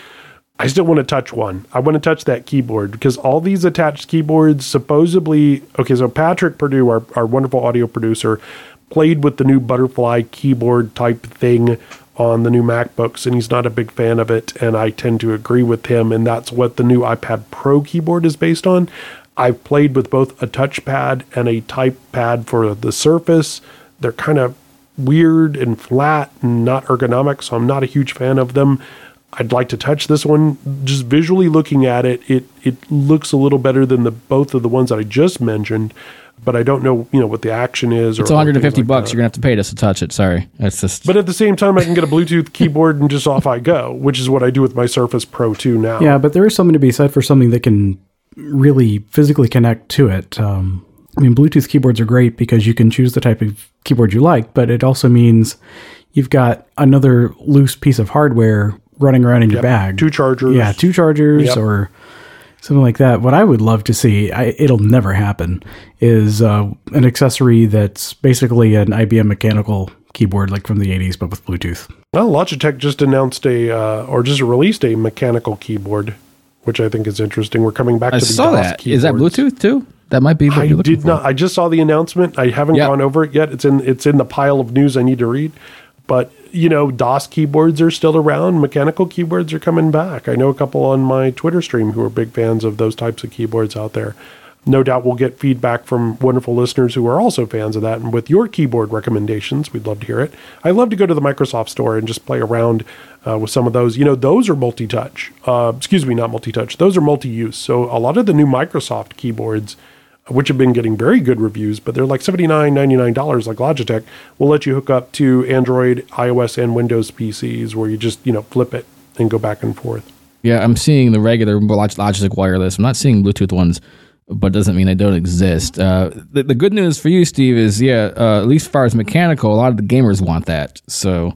I still want to touch one. I want to touch that keyboard because all these attached keyboards supposedly... Okay, so Patrick Purdue, our wonderful audio producer, played with the new butterfly keyboard type thing on the new MacBooks, and he's not a big fan of it, and I tend to agree with him, and that's what the new iPad Pro keyboard is based on. I've played with both a touchpad and a type pad for the Surface. They're kind of weird and flat and not ergonomic, so I'm not a huge fan of them. I'd like to touch this one. Just visually looking at it, it looks a little better than both of the ones that I just mentioned, but I don't know, what the action is. It's $150 like you're going to have to pay just to touch it. Sorry. That's just... But at the same time, I can get a Bluetooth keyboard and just off I go, which is what I do with my Surface Pro 2 now. Yeah, but there is something to be said for something that can really physically connect to it. Bluetooth keyboards are great because you can choose the type of keyboard you like, but it also means you've got another loose piece of hardware running around in your bag. 2 chargers. Yeah, 2 chargers or something like that. What I would love to see, it'll never happen, is an accessory that's basically an IBM mechanical keyboard like from the 80s, but with Bluetooth. Well, Logitech just announced just released a mechanical keyboard, which I think is interesting. We're coming back to the DOS keyboards. Is that Bluetooth too? That might be what you're looking for. I just saw the announcement. I haven't gone over it yet. It's in the pile of news I need to read. But, DOS keyboards are still around. Mechanical keyboards are coming back. I know a couple on my Twitter stream who are big fans of those types of keyboards out there. No doubt we'll get feedback from wonderful listeners who are also fans of that. And with your keyboard recommendations, we'd love to hear it. I love to go to the Microsoft store and just play around with some of those. Those are multi-touch. Not multi-touch. Those are multi-use. So a lot of the new Microsoft keyboards, which have been getting very good reviews, but they're like $79, $99 like Logitech, will let you hook up to Android, iOS, and Windows PCs where you just, flip it and go back and forth. Yeah, I'm seeing the regular Logitech wireless. I'm not seeing Bluetooth ones, but it doesn't mean they don't exist. The good news for you, Steve, is, at least as far as mechanical, a lot of the gamers want that. So,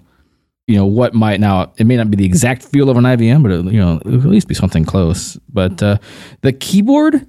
it may not be the exact feel of an IBM, but it'll at least be something close. But the keyboard,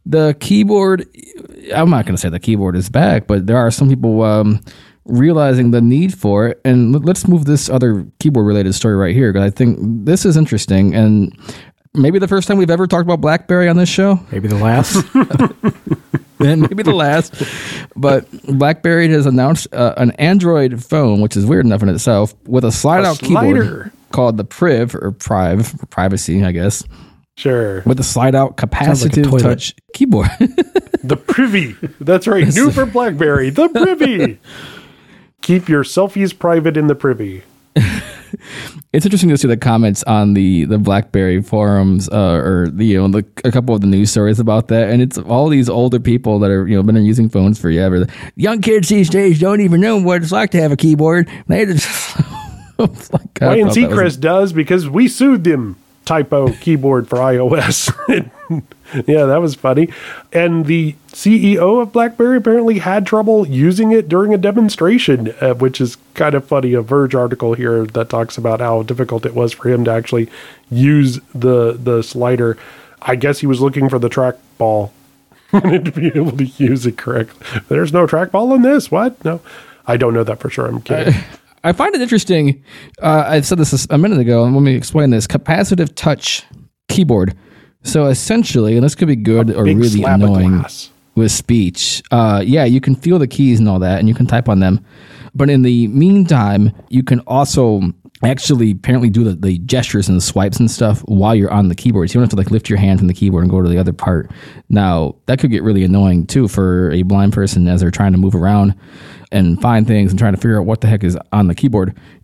I'm not going to say the keyboard is back, but there are some people realizing the need for it. And let's move this other keyboard-related story right here, because I think this is interesting. And maybe the first time we've ever talked about BlackBerry on this show. Maybe the last. And maybe the last. But BlackBerry has announced an Android phone, which is weird enough in itself, with a slide-out keyboard called the Priv, or Prive, for privacy, I guess. Sure. With a slide-out capacitive touch keyboard. The Privy. That's right. New for BlackBerry. The Privy. Keep your selfies private in the Privy. It's interesting to see the comments on the BlackBerry forums, or a couple of the news stories about that, and it's all these older people that are been using phones forever. Young kids these days don't even know what it's like to have a keyboard. They just Ryan Seacrest does because we sued them. Typo keyboard for iOS. Yeah, that was funny. And the CEO of BlackBerry apparently had trouble using it during a demonstration, which is kind of funny. A Verge article here that talks about how difficult it was for him to actually use the slider. I guess he was looking for the trackball to be able to use it correctly. There's no trackball in this. What? No, I don't know that for sure. I'm kidding. I find it interesting. I said this a minute ago, and let me explain this. Capacitive touch keyboard. So essentially, and this could be good or really annoying with speech. You can feel the keys and all that, and you can type on them. But in the meantime, you can also actually apparently do the gestures and the swipes and stuff while you're on the keyboard. So you don't have to lift your hand from the keyboard and go to the other part. Now, that could get really annoying too for a blind person as they're trying to move around and find things and trying to figure out what the heck is on the keyboard.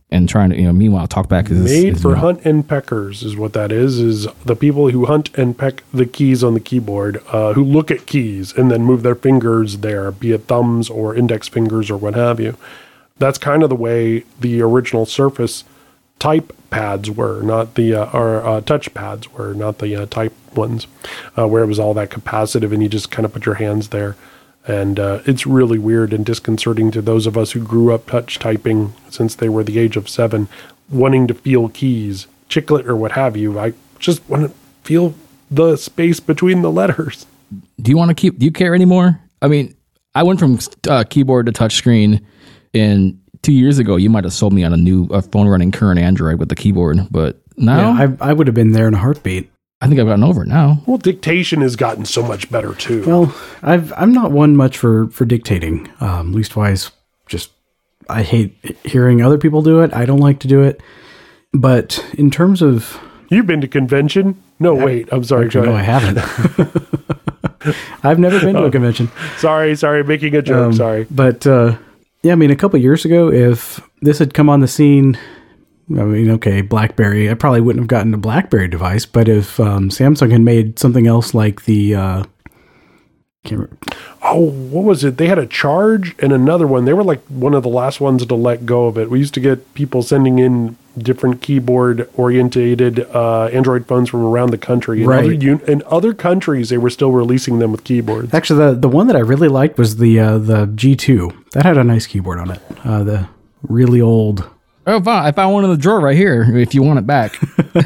and trying to, meanwhile, talkback Made is for not. hunt and peckers is what that is the people who hunt and peck the keys on the keyboard, who look at keys and then move their fingers there, be it thumbs or index fingers or what have you. That's kind of the way the original Surface type pads were, not the touch pads were, not the type ones, where it was all that capacitive and you just kind of put your hands there. And it's really weird and disconcerting to those of us who grew up touch typing since they were the age of 7, wanting to feel keys, chiclet or what have you. I just want to feel the space between the letters. Do you care anymore? I mean, I went from keyboard to touch screen, and 2 years ago, you might have sold me on a phone running current Android with the keyboard, but now I would have been there in a heartbeat. I think I've gotten over it now. Well, dictation has gotten so much better too. Well, I'm not one much for dictating. Leastwise, just I hate hearing other people do it. I don't like to do it. But in terms of, You've been to convention? No, wait. I'm sorry. actually, no, I haven't. I've never been to a convention. Sorry, making a joke. Sorry. But yeah, I mean, a couple years ago, if this had come on the scene, I mean, okay, BlackBerry, I probably wouldn't have gotten a BlackBerry device. But if Samsung had made something else like the, can't remember. Oh, what was it? They had a Charge and another one. They were like one of the last ones to let go of it. We used to get people sending in different keyboard-orientated Android phones from around the country. In other countries, they were still releasing them with keyboards. Actually, the one that I really liked was the G2. That had a nice keyboard on it. The really old. Oh, I found one in the drawer right here. If you want it back,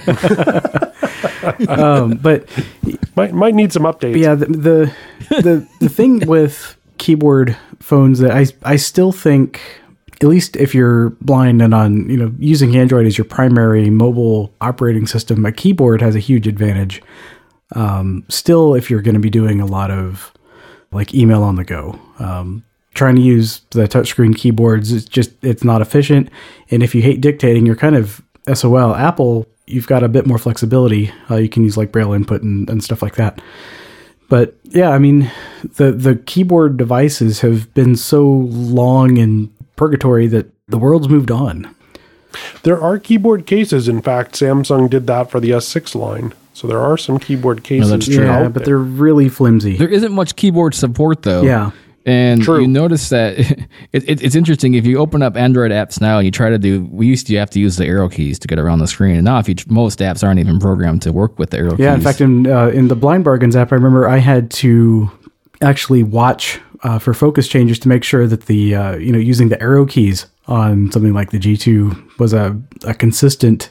But Might need some updates. yeah, the thing with keyboard phones that I still think, at least if you're blind and on using Android as your primary mobile operating system, a keyboard has a huge advantage. Still, if you're going to be doing a lot of like email on the go, trying to use the touchscreen keyboards, it's not efficient. And if you hate dictating, you're kind of SOL. Apple, you've got a bit more flexibility. You can use like Braille input and stuff like that. But yeah, I mean, the keyboard devices have been so long in purgatory that the world's moved on. There are keyboard cases. In fact, Samsung did that for the S6 line. So there are some keyboard cases. that's true. Yeah, but they're really flimsy. there isn't much keyboard support though. Yeah. And True. you notice that it's interesting if you open up Android apps now and you try to do. We used to have to use the arrow keys to get around the screen, and now most apps aren't even programmed to work with the arrow keys. Yeah, in fact, in the Blind Bargains app, I remember I had to actually watch for focus changes to make sure that the using the arrow keys on something like the G2 was a consistent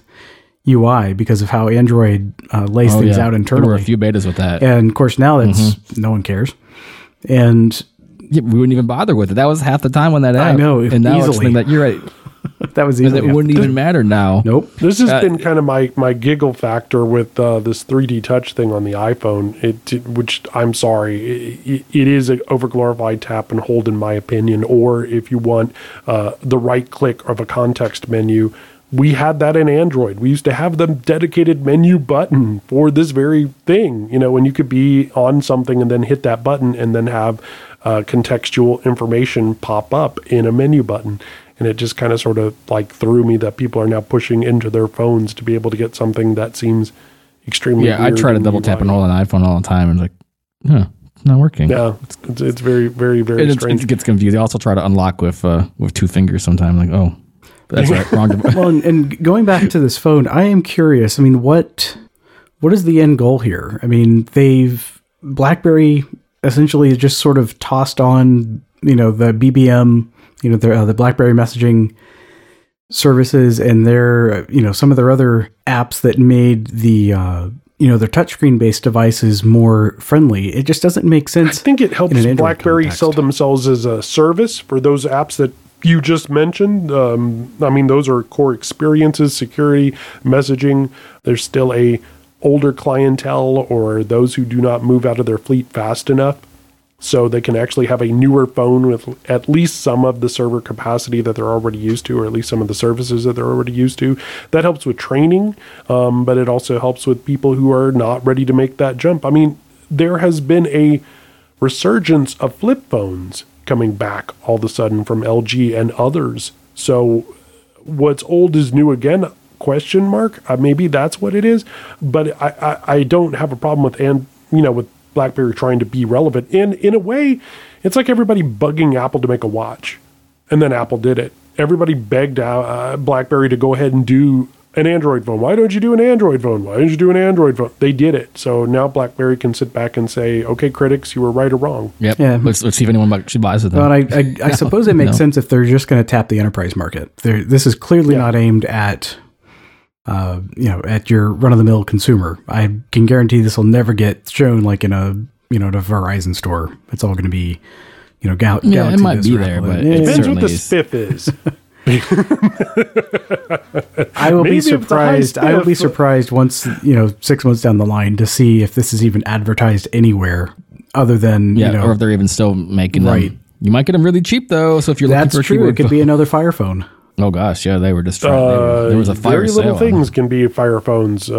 UI because of how Android lays things out internally. There were a few betas with that. And of course, now that's no one cares. And Yeah, we wouldn't even bother with it. That was half the time on that app. I know, and now easily. it's something that you're right. that was It easy. wouldn't even matter now. Nope. This has been kind of my giggle factor with this 3D Touch thing on the iPhone, which I'm sorry, it is an overglorified tap and hold in my opinion, or if you want the right click of a context menu, we had that in Android. We used to have the dedicated menu button for this very thing, when you could be on something and then hit that button and then have contextual information pop up in a menu button. And it just kind of sort of like threw me that people are now pushing into their phones to be able to get something that seems extremely Yeah, I weird try to and double tap and UI. hold an iPhone all the time, and like, it's not working. Yeah, it's very, very, very And strange. it gets confusing. I also try to unlock with 2 fingers sometimes. Like, oh, that's right, wrong. Well, and going back to this phone, I am curious. I mean, what is the end goal here? I mean, BlackBerry essentially just sort of tossed on, the BBM, the BlackBerry messaging services and their, some of their other apps that made the, their touchscreen based devices more friendly. It just doesn't make sense. I think it helps in an Android BlackBerry context. sell themselves as a service for those apps that you just mentioned. I mean, those are core experiences, security, messaging. There's still a older clientele or those who do not move out of their fleet fast enough. So they can actually have a newer phone with at least some of the server capacity that they're already used to, or at least some of the services that they're already used to. That helps with training, but it also helps with people who are not ready to make that jump. I mean, there has been a resurgence of flip phones coming back all of a sudden from LG and others. So what's old is new again, question mark. Maybe that's what it is. But I don't have a problem with, with BlackBerry trying to be relevant. And in a way, it's like everybody bugging Apple to make a watch. And then Apple did it. Everybody begged BlackBerry to go ahead and do an Android phone. Why don't you do an Android phone? Why don't you do an Android phone? They did it. So now BlackBerry can sit back and say, okay, critics, you were right or wrong. Yep. Yeah. Let's see if anyone actually buys it. Well, I suppose it makes sense if they're just going to tap the enterprise market. This is clearly not aimed at, at your run-of-the-mill consumer. I can guarantee this will never get shown like in a, the Verizon store. It's all going to be, Galaxy. Yeah, it might be there, but it Depends what the is. spiff is. I will be Maybe if it's a high surprised. I will be spiff. surprised once 6 months down the line to see if this is even advertised anywhere other than or if they're even still making Right. them. You might get them really cheap though. So if you're That's looking for a true. It keyboard could be another Fire phone. oh gosh, yeah, they were destroyed. There was a fire very sale. little on them. things can be Fire phones.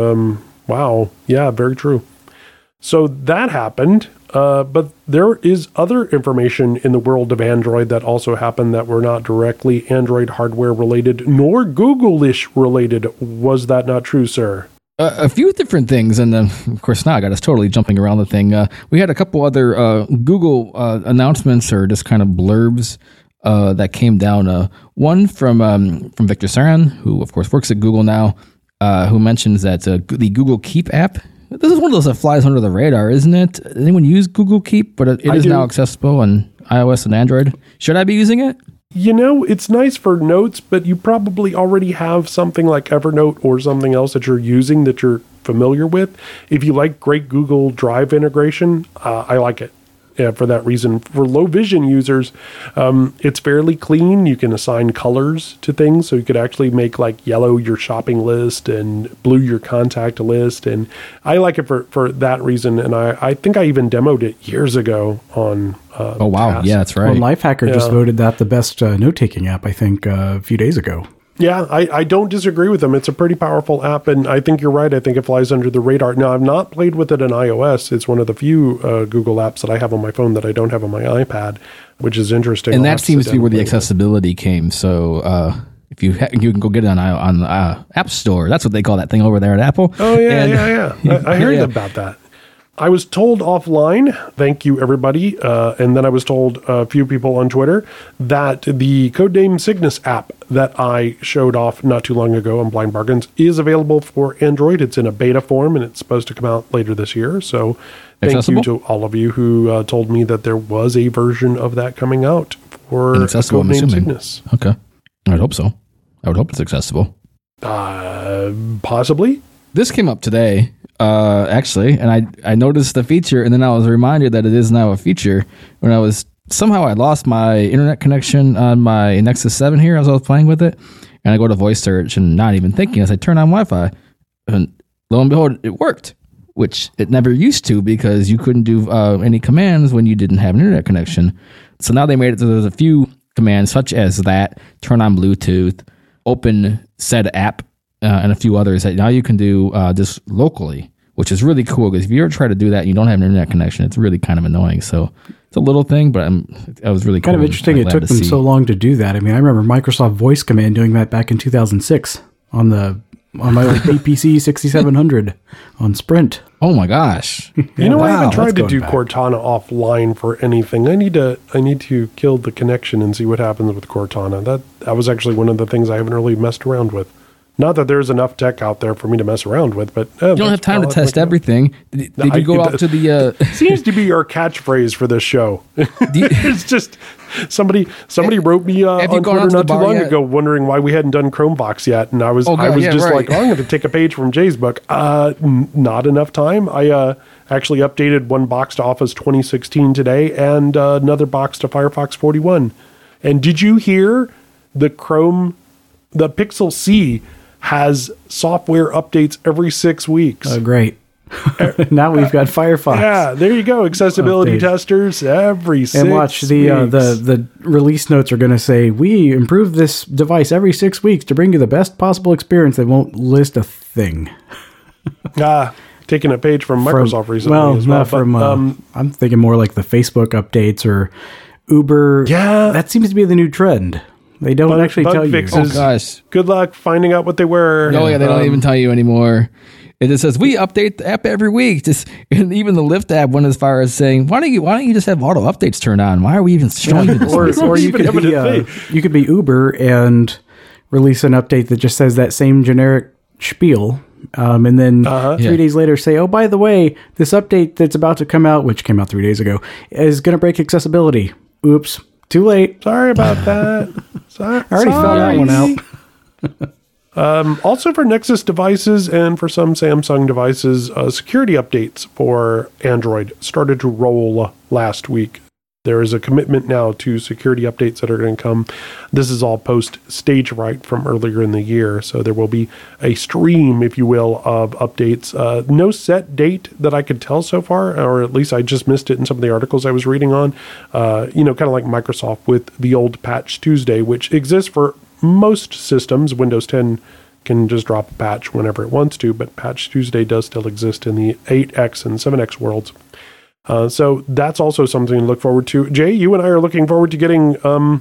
Wow. Yeah, very true. So that happened. But there is other information in the world of Android that also happened that were not directly Android hardware related, nor Google-ish related. Was that not true, sir? A few different things, and then of course now I got us totally jumping around the thing. We had a couple other Google announcements or just kind of blurbs that came down. One from Victor Saran, who of course works at Google now, who mentions that the Google Keep app. This is one of those that flies under the radar, isn't it? Anyone use Google Keep? But it is now accessible on iOS and Android. Should I be using it? It's nice for notes, but you probably already have something like Evernote or something else that you're using that you're familiar with. If you like great Google Drive integration, I like it. Yeah, for that reason. For low vision users, it's fairly clean. You can assign colors to things, so you could actually make like yellow your shopping list and blue your contact list. And I like it for that reason. And I think I even demoed it years ago on. Oh wow, Task. yeah, that's right. Well, Lifehacker just voted that the best note-taking app, I think, a few days ago. Yeah, I don't disagree with them. It's a pretty powerful app, and I think you're right. I think it flies under the radar. Now, I've not played with it on iOS. It's one of the few Google apps that I have on my phone that I don't have on my iPad, which is interesting. And I'll that have to seems sit to be down where the and play with it. accessibility came. So if you can go get it on App Store. That's what they call that thing over there at Apple. Oh, yeah, And- yeah. I heard Yeah. about that. I was told offline, thank you, everybody, and then I was told a few people on Twitter that the Codename Cygnus app that I showed off not too long ago on Blind Bargains is available for Android. It's in a beta form, and it's supposed to come out later this year. So thank Accessible? you to all of you who told me that there was a version of that coming out for Inaccessible, I'm Codename assuming. Cygnus. Okay. I would hope so. I would hope it's accessible. Possibly. This came up today, actually, and I noticed the feature, and then I was reminded that it is now a feature when I lost my internet connection on my Nexus 7 here as I was playing with it, and I go to voice search and not even thinking as I turn on Wi-Fi, and lo and behold, it worked, which it never used to because you couldn't do any commands when you didn't have an internet connection. So now they made it so there's a few commands such as that, turn on Bluetooth, open said app, and a few others that now you can do just locally, which is really cool because if you ever try to do that and you don't have an internet connection, it's really kind of annoying. So it's a little thing, but I was really Kind of cool. interesting I'm it glad took to them see. so long to do that. I mean, I remember Microsoft Voice Command doing that back in 2006 on my old PPC 6700 on Sprint. Oh my gosh. I wow, haven't tried that's to going do back. Cortana offline for anything. I need to kill the connection and see what happens with Cortana. That was actually one of the things I haven't really messed around with. Not that there's enough tech out there for me to mess around with, but You don't have time to test everything. Did you go out to the... Seems to be our catchphrase for this show. It's just somebody wrote me you on gone Twitter out to not the too bar long yet? ago, wondering why we hadn't done Chromevox yet, and I was Oh, God, yeah, just right. like, I'm going to take a page from Jay's book. Not enough time. I actually updated one box to Office 2016 today, and another box to Firefox 41. And did you hear the Pixel C has software updates every 6 weeks? Oh, great. Now we've got Firefox. Yeah, there you go. Accessibility Update. testers every 6 And watch the release notes are going to say, we improve this device every 6 weeks to bring you the best possible experience. They won't list a thing. Taking a page from Microsoft recently Well, as well. not but, from, I'm thinking more like the Facebook updates or Uber. Yeah. That seems to be the new trend. They don't actually bug tell you. fixes. Oh, gosh. Good luck finding out what they were. Oh yeah, they don't even tell you anymore. It just says we update the app every week. Just and even the Lyft app went as far as saying, why don't you just have auto updates turned on? Why are we even showing you this? Or you even could be having a you could be Uber and release an update that just says that same generic spiel, and then 3 days later say, oh, by the way, this update that's about to come out, which came out 3 days ago, is going to break accessibility. Oops, too late. Sorry about that. I already found that one out. Also for Nexus devices and for some Samsung devices, security updates for Android started to roll last week. There is a commitment now to security updates that are going to come. This is all post stage right from earlier in the year. So there will be a stream, if you will, of updates. No set date that I could tell so far, or at least I just missed it in some of the articles I was reading on. Kind of like Microsoft with the old Patch Tuesday, which exists for most systems. Windows 10 can just drop a patch whenever it wants to, but Patch Tuesday does still exist in the 8X and 7X worlds. So that's also something to look forward to. Jay, you and I are looking forward to getting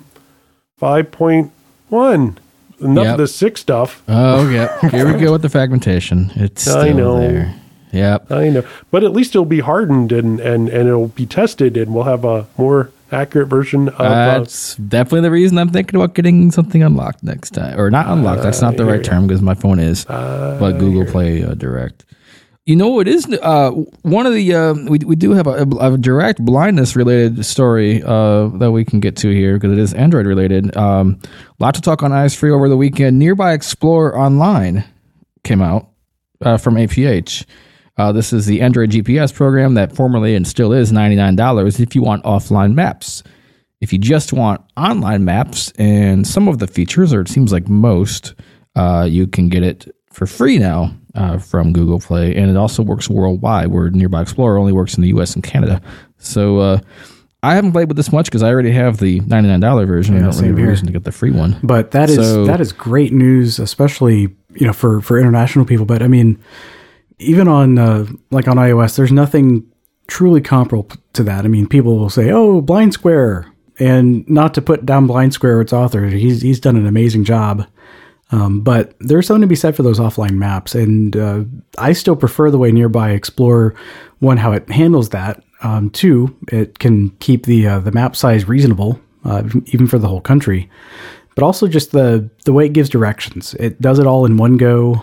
5.1. Enough of the 6 stuff. Oh yeah, here we go with the fragmentation. It's still there. Yep, I know, but at least it'll be hardened and it'll be tested, and we'll have a more accurate version of. That's definitely the reason I'm thinking about getting something unlocked next time, or not unlocked. That's not the right term because my phone is, but Google Play Direct. You know, it is one of the we do have a direct blindness related story that we can get to here because it is Android related. Lot to talk on IS3 over the weekend. Nearby Explorer Online came out from APH. This is the Android GPS program that formerly and still is $99 if you want offline maps. If you just want online maps and some of the features, or it seems like most, you can get it for free now from Google Play. And it also works worldwide, where Nearby Explorer only works in the US and Canada. So I haven't played with this much because I already have the $99 version. I don't really have a reason to get the free one. But that is great news, especially for international people. But I mean, even on like on iOS, there's nothing truly comparable to that. I mean, people will say, "Oh, Blind Square," and not to put down Blind Square or its author. He's done an amazing job. But there's something to be said for those offline maps, and I still prefer the way Nearby Explorer, one, how it handles that. Two, it can keep the map size reasonable, even for the whole country. But also just the way it gives directions. It does it all in one go.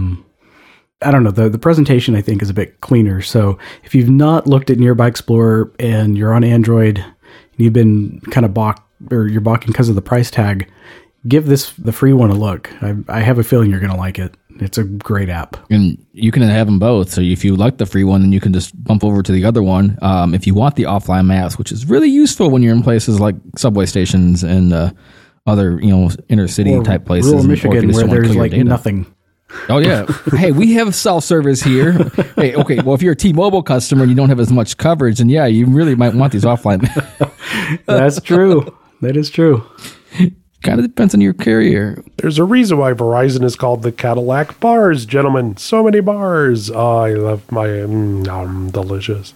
I don't know, the presentation I think is a bit cleaner. So if you've not looked at Nearby Explorer and you're on Android and you've been kind of you're balking because of the price tag, give the free one a look. I have a feeling you're going to like it. It's a great app. And you can have them both. So if you like the free one, then you can just bump over to the other one. If you want the offline maps, which is really useful when you're in places like subway stations and other inner city type places. Rural Michigan where there's like nothing. Oh, yeah. Hey, we have self-service here. Hey, okay, well, if you're a T-Mobile customer and you don't have as much coverage, then yeah, you really might want these offline. That's true. That is true. Kind of depends on your carrier. There's a reason why Verizon is called the Cadillac bars, gentlemen. So many bars. Oh, I love my delicious.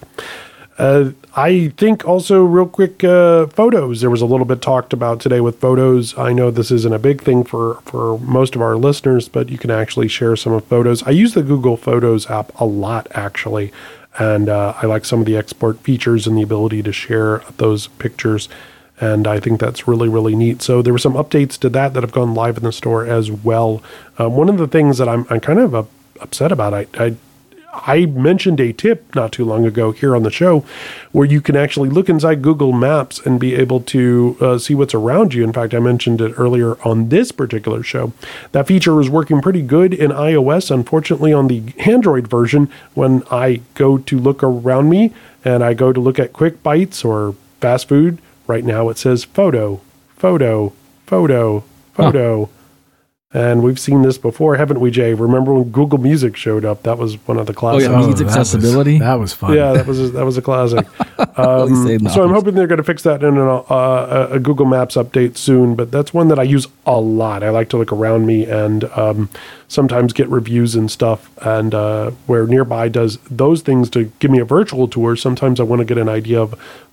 I think also real quick, photos. There was a little bit talked about today with photos. I know this isn't a big thing for most of our listeners, but you can actually share some of photos. I use the Google Photos app a lot, actually. And I like some of the export features and the ability to share those pictures. And I think that's really, really neat. So there were some updates to that have gone live in the store as well. One of the things that I'm kind of upset about, I mentioned a tip not too long ago here on the show where you can actually look inside Google Maps and be able to see what's around you. In fact, I mentioned it earlier on this particular show. That feature was working pretty good in iOS. Unfortunately, on the Android version, when I go to look around me and I go to look at Quick Bites or fast food, right now it says photo, photo, photo, photo. And we've seen this before, haven't we, Jay? Remember when Google Music showed up? That was one of the classics. Oh, yeah, needs accessibility. That was fun. Yeah, that was a classic. So I'm hoping they're going to fix that in a Google Maps update soon. But that's one that I use a lot. I like to look around me and sometimes get reviews and stuff. And where Nearby does those things to give me a virtual tour, sometimes I want to get an idea of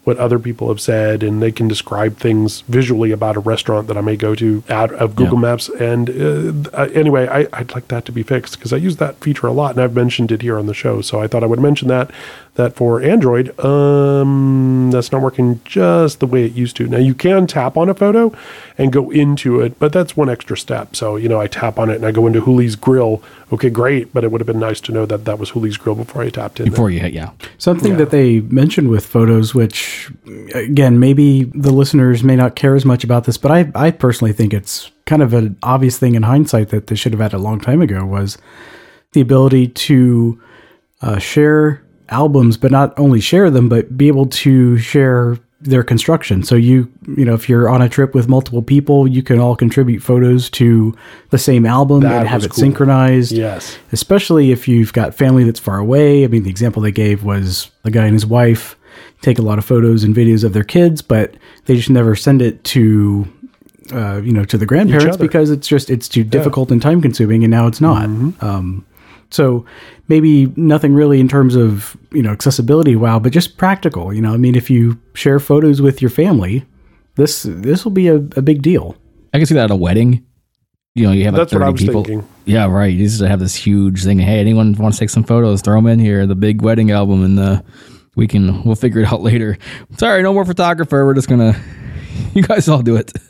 what other people have said, and they can describe things visually about a restaurant that I may go to out of Google Maps. And anyway, I'd like that to be fixed because I use that feature a lot, and I've mentioned it here on the show. So I thought I would mention that for Android, that's not working just the way it used to. Now you can tap on a photo and go into it, but that's one extra step. So, I tap on it and I go into Hoolie's Grill. Okay, great. But it would have been nice to know that was Hoolie's Grill before I tapped in. Before you hit, yeah. Something that they mentioned with photos, which, again, maybe the listeners may not care as much about this, but I personally think it's kind of an obvious thing in hindsight that they should have had a long time ago, was the ability to share albums, but not only share them, but be able to share their construction. So if you're on a trip with multiple people, you can all contribute photos to the same album and have it synchronized. Yes. Especially if you've got family that's far away. I mean, the example they gave was the guy and his wife take a lot of photos and videos of their kids, but they just never send it to the grandparents because it's too difficult and time consuming, and now it's not. Mm-hmm. So maybe nothing really in terms of, accessibility, but just practical. I mean, if you share photos with your family, this will be a big deal. I can see that at a wedding. You have like That's 30 what I was people. Thinking. Yeah, right. You just have this huge thing. Hey, anyone wants to take some photos? Throw them in here. The big wedding album, and we'll figure it out later. Sorry, no more photographer. We're just gonna, you guys all do it.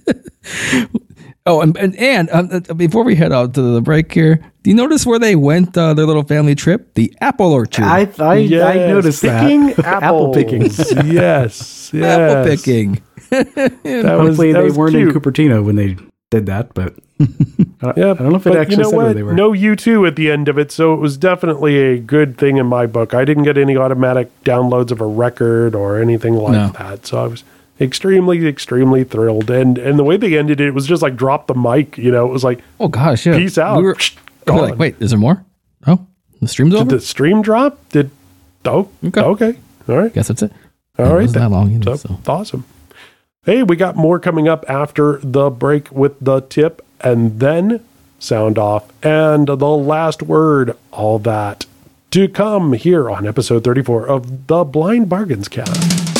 Oh, and before we head out to the break here, do you notice where they went their little family trip? The apple orchard. I noticed that. Apple picking. Yes. Apple picking. Hopefully they weren't cute. in Cupertino when they did that, but I don't know if it actually said where they were. No U2 at the end of it, so it was definitely a good thing in my book. I didn't get any automatic downloads of a record or anything like that, so I was extremely, extremely thrilled. And the way they ended it was just like drop the mic, it was like, oh gosh, yeah. Peace out. We were like, wait, is there more? Oh, the stream's over? Did the stream drop? Okay. All right. Guess that's it. All right. That long either, so. Awesome. Hey, we got more coming up after the break with the tip and then sound off and the last word, all that to come here on episode 34 of the Blind Bargains Cast.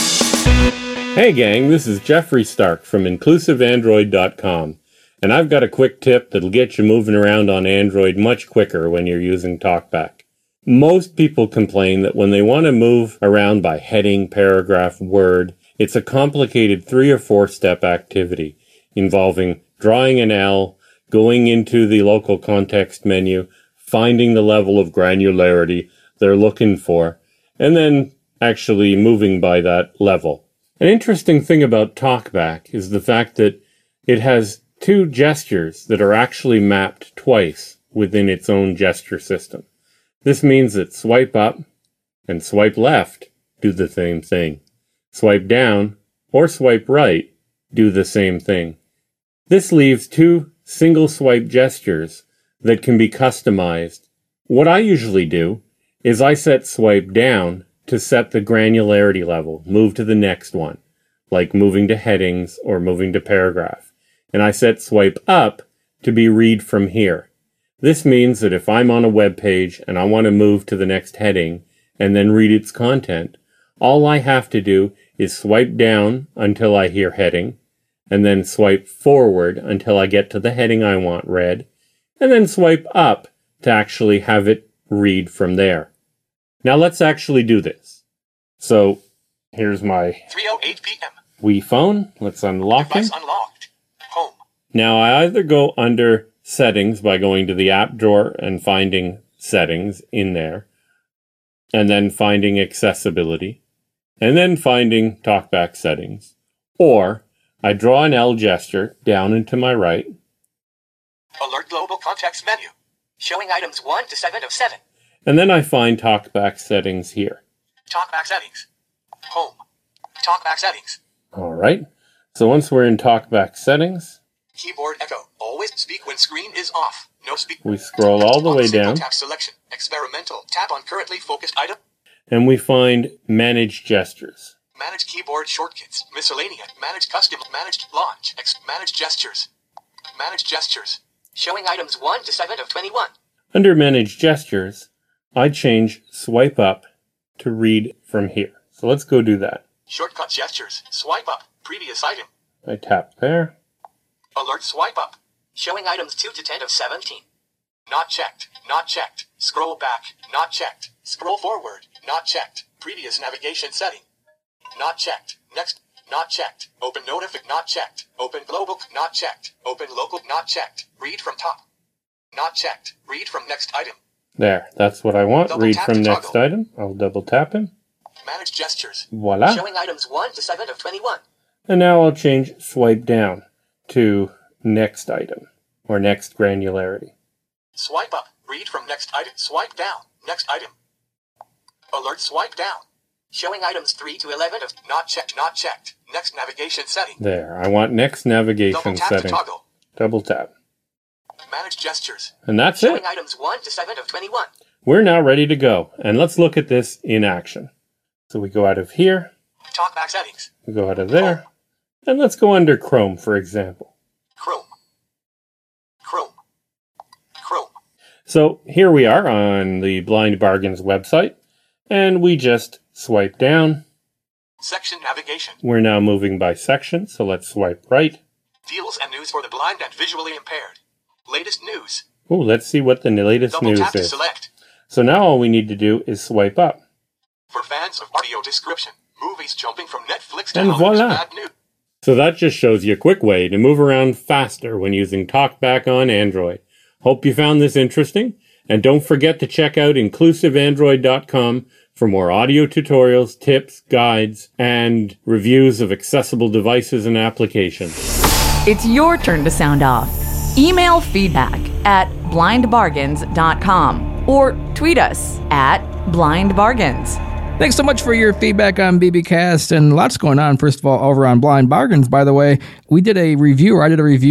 Hey gang, this is Jeffrey Stark from InclusiveAndroid.com, and I've got a quick tip that'll get you moving around on Android much quicker when you're using TalkBack. Most people complain that when they want to move around by heading, paragraph, word, it's a complicated 3 or 4 step activity involving drawing an L, going into the local context menu, finding the level of granularity they're looking for, and then actually moving by that level. An interesting thing about TalkBack is the fact that it has 2 gestures that are actually mapped twice within its own gesture system. This means that swipe up and swipe left do the same thing. Swipe down or swipe right do the same thing. This leaves 2 single swipe gestures that can be customized. What I usually do is I set swipe down to set the granularity level, move to the next one, like moving to headings or moving to paragraph. And I set swipe up to be read from here. This means that if I'm on a web page and I want to move to the next heading and then read its content, all I have to do is swipe down until I hear heading, and then swipe forward until I get to the heading I want read, and then swipe up to actually have it read from there. Now let's actually do this. So here's my 3:08 p.m. Wii phone. Let's unlock it. Device unlocked. Home. Now I either go under settings by going to the app drawer and finding settings in there, and then finding accessibility, and then finding TalkBack settings. Or I draw an L gesture down and to my right. Alert global context menu. Showing items 1 to 7 of 7. And then I find TalkBack settings here. TalkBack settings. Home. TalkBack settings. All right. So once we're in TalkBack settings, Keyboard echo. Always speak when screen is off. No speak. we scroll all the way down Tap selection. Experimental. Tap on currently focused item. and we find Manage Gestures. Manage keyboard shortcuts. Miscellaneous. Manage custom. Managed launch. Manage gestures. Manage gestures. Showing items 1 to 7 of 21. Under Manage Gestures, I change Swipe Up to read from here. So let's go do that. Shortcut gestures. Swipe up. Previous item. I tap there. Alert swipe up. Showing items 2 to 10 of 17. Not checked. Not checked. Scroll back. Not checked. Scroll forward. Not checked. Previous navigation setting. Not checked. Next. Not checked. Open notific. Not checked. Open global. Not checked. Open local. Not checked. Read from top. Not checked. Read from next item. There, that's what I want. Double Read tap from to next toggle. item. I'll double tap him. Manage gestures. Voila. Showing items 1 to 7 of 21. And now I'll change swipe down to next item or next granularity. Swipe up. Read from next item. Swipe down. Next item. Alert swipe down. Showing items 3 to 11 of not checked. Not checked. Next navigation setting. There, I want next navigation Double tap setting. to toggle. Double tap. Manage gestures. And that's Showing it. items 1 to 7 of 21. We're now ready to go. And let's look at this in action. So we go out of here, Talkback settings. we go out of there, and let's go under Chrome, for example. Chrome. Chrome. Chrome. So here we are on the Blind Bargains website, and we just swipe down. Section navigation. We're now moving by section, so let's swipe right. Deals and news for the blind and visually impaired. Latest news. Oh, let's see what the latest Double news tap to is. select. So now all we need to do is swipe up. For fans of audio description, movies jumping from Netflix to And Hollywood's voila. Bad News. So that just shows you a quick way to move around faster when using TalkBack on Android. Hope you found this interesting, and don't forget to check out inclusiveandroid.com for more audio tutorials, tips, guides, and reviews of accessible devices and applications. It's your turn to sound off. Email feedback at blindbargains.com or tweet us at blindbargains. Thanks so much for your feedback on BBcast, and lots going on. First of all, over on Blind Bargains, by the way, I did a review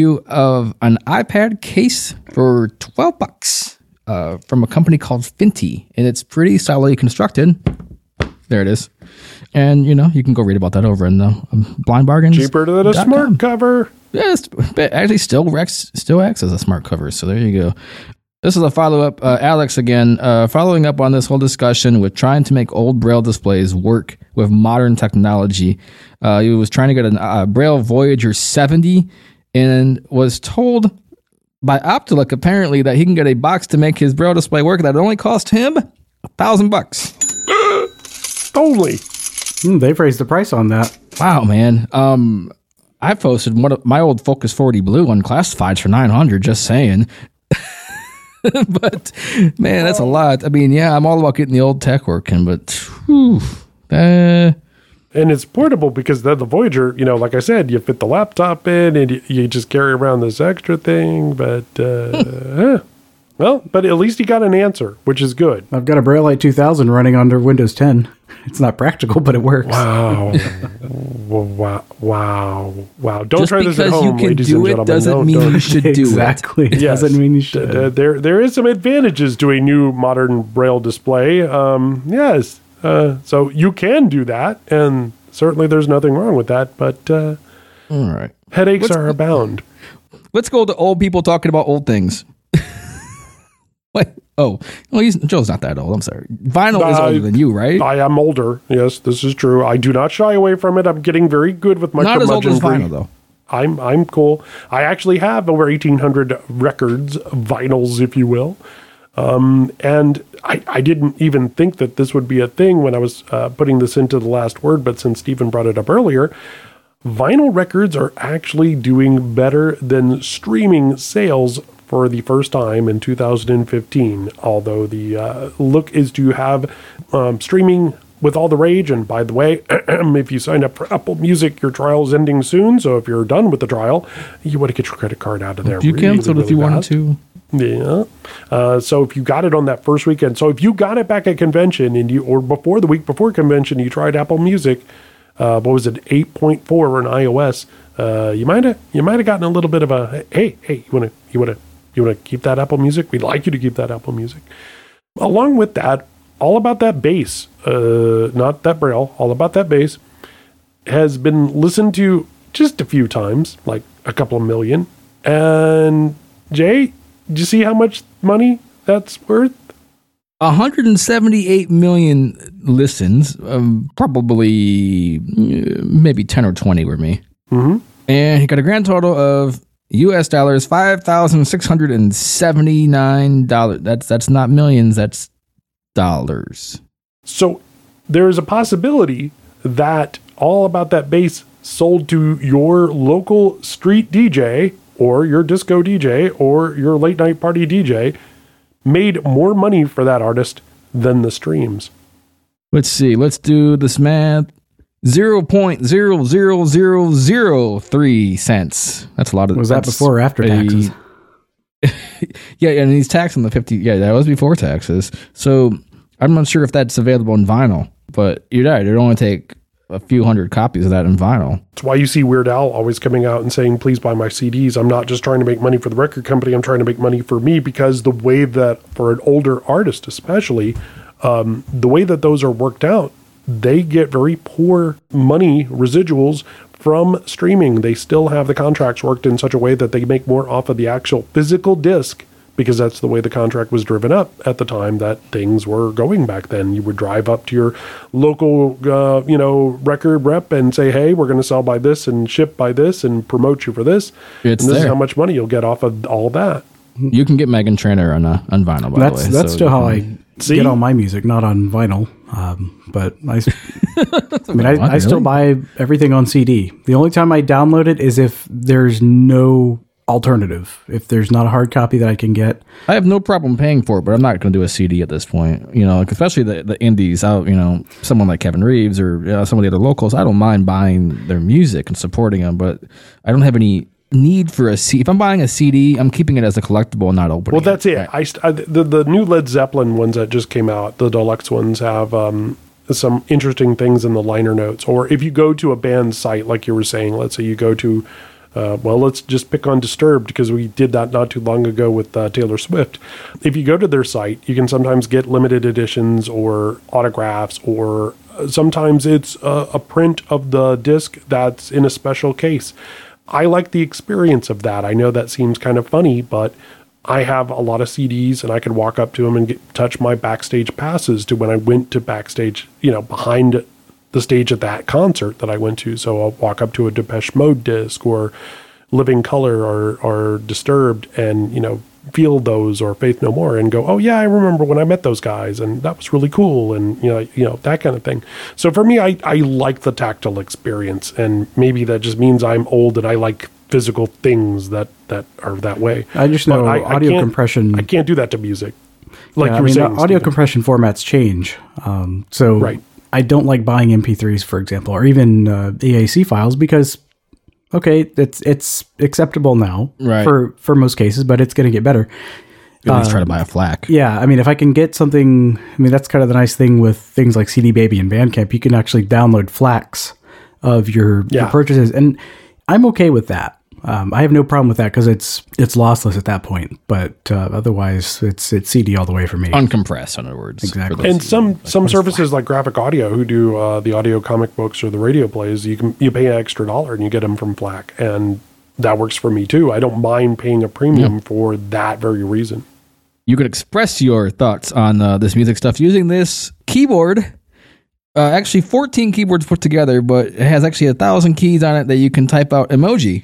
of an iPad case for $12 from a company called Finty, and it's pretty solidly constructed. There it is. And, you can go read about that over in the Blind Bargains. Cheaper than a smart cover. Yes, but actually still acts as a smart cover, so there you go. This is a follow-up. Alex again, following up on this whole discussion with trying to make old Braille displays work with modern technology. He was trying to get a Braille Voyager 70 and was told by Optilook, apparently, that he can get a box to make his Braille display work that only cost him $1,000. Only. They've raised the price on that. Wow, man. I posted one of my old Focus 40 Blue on Classifieds for $900, just saying. But man, that's a lot. I mean, yeah, I'm all about getting the old tech working, but and it's portable because the Voyager, like I said, you fit the laptop in and you just carry around this extra thing. But well, but at least you got an answer, which is good. I've got a Braillite 2000 running under Windows 10. It's not practical, but it works. Wow. Wow. Don't just try this at home, ladies and gentlemen. Doesn't mean you should do exactly. It Yes. doesn't mean you should. There is some advantages to a new modern Braille display. Yes. So you can do that, and certainly there's nothing wrong with that, but all right. headaches are abound. Let's go to old people talking about old things. Wait. Oh, well, Joe's not that old. I'm sorry. Vinyl is older than you, right? I am older. Yes, this is true. I do not shy away from it. I'm getting very good with my Not as old as curmudgeonry. vinyl, though. I'm cool. I actually have over 1,800 records, vinyls, if you will. And I didn't even think that this would be a thing when I was putting this into the last word, but since Stephen brought it up earlier, vinyl records are actually doing better than streaming sales for the first time in 2015, although the look is to have streaming with all the rage. And by the way, if you sign up for Apple Music, your trial is ending soon. So if you're done with the trial, you want to get your credit card out of there. You canceled if you wanted to. Yeah. So if you got it on that first weekend, so if you got it back at convention or before the week before convention, you tried Apple Music, what was it, 8.4 on iOS, you might have gotten a little bit of a, hey, you want to keep that Apple Music? We'd like you to keep that Apple Music. Along with that, All About That Bass, not that Braille, All About That Bass, has been listened to just a few times, like a couple of million. And Jay, did you see how much money that's worth? 178 million listens, probably maybe 10 or 20 were me. Mm-hmm. And he got a grand total of US dollars $5,679. That's not millions, that's dollars. So there is a possibility that All About That Bass sold to your local street DJ or your disco DJ or your late night party DJ, made more money for that artist than the streams. Let's see. Let's do this math. 0.00003 cents. That's a lot of. Was that before or after taxes? Yeah, and he's taxing the 50. Yeah, that was before taxes. So I'm not sure if that's available in vinyl, but you're right. It'd only take a few hundred copies of that in vinyl. That's why you see Weird Al always coming out and saying, please buy my CDs. I'm not just trying to make money for the record company. I'm trying to make money for me, because the way that, for an older artist especially, the way that those are worked out, they get very poor money residuals from streaming. They still have the contracts worked in such a way that they make more off of the actual physical disc, because that's the way the contract was driven up at the time that things were going back then. You would drive up to your local, record rep and say, hey, we're going to sell by this and ship by this and promote you for this. It's and this there. is how much money you'll get off of all that. You can get Meghan Trainor on vinyl, by the way. That's still how I See? get all my music, not on vinyl. But I still buy everything on CD. The only time I download it is if there's no alternative. If there's not a hard copy that I can get, I have no problem paying for it, but I'm not going to do a CD at this point. Especially the indies. Someone like Kevin Reeves or some of the other locals. I don't mind buying their music and supporting them, but I don't have any need for a CD. If I'm buying a CD, I'm keeping it as a collectible and not opening. Well, that's it. Right. The new Led Zeppelin ones that just came out, the deluxe ones, have some interesting things in the liner notes. Or if you go to a band site, like you were saying, let's say you go to, let's just pick on Disturbed, because we did that not too long ago with Taylor Swift. If you go to their site, you can sometimes get limited editions or autographs, or sometimes it's a print of the disc that's in a special case. I like the experience of that. I know that seems kind of funny, but I have a lot of CDs, and I can walk up to them and touch my backstage passes to when I went to backstage, behind the stage at that concert that I went to. So I'll walk up to a Depeche Mode disc or Living Color or Disturbed and, feel those, or Faith No More, and go, oh yeah, I remember when I met those guys and that was really cool. And, that kind of thing. So for me, I like the tactile experience, and maybe that just means I'm old and I like physical things that are that way. I just know audio compression. I can't do that to music. Like Yeah, you were saying, audio Steven. compression formats change. So Right. I don't like buying MP3s, for example, or even EAC files, because it's acceptable now Right. for most cases, but it's going to get better. At least try to buy a FLAC. Yeah, if I can get something, that's kind of the nice thing with things like CD Baby and Bandcamp. You can actually download FLACs of your purchases, and I'm okay with that. I have no problem with that, because it's lossless at that point. But otherwise, it's CD all the way for me. Uncompressed, in other words. Exactly. And some services like Graphic Audio, who do the audio comic books or the radio plays, you pay an extra $1 and you get them from FLAC, and that works for me too. I don't mind paying a premium for that very reason. You can express your thoughts on this music stuff using this keyboard. Actually, 14 keyboards put together, but it has actually 1,000 keys on it that you can type out emoji.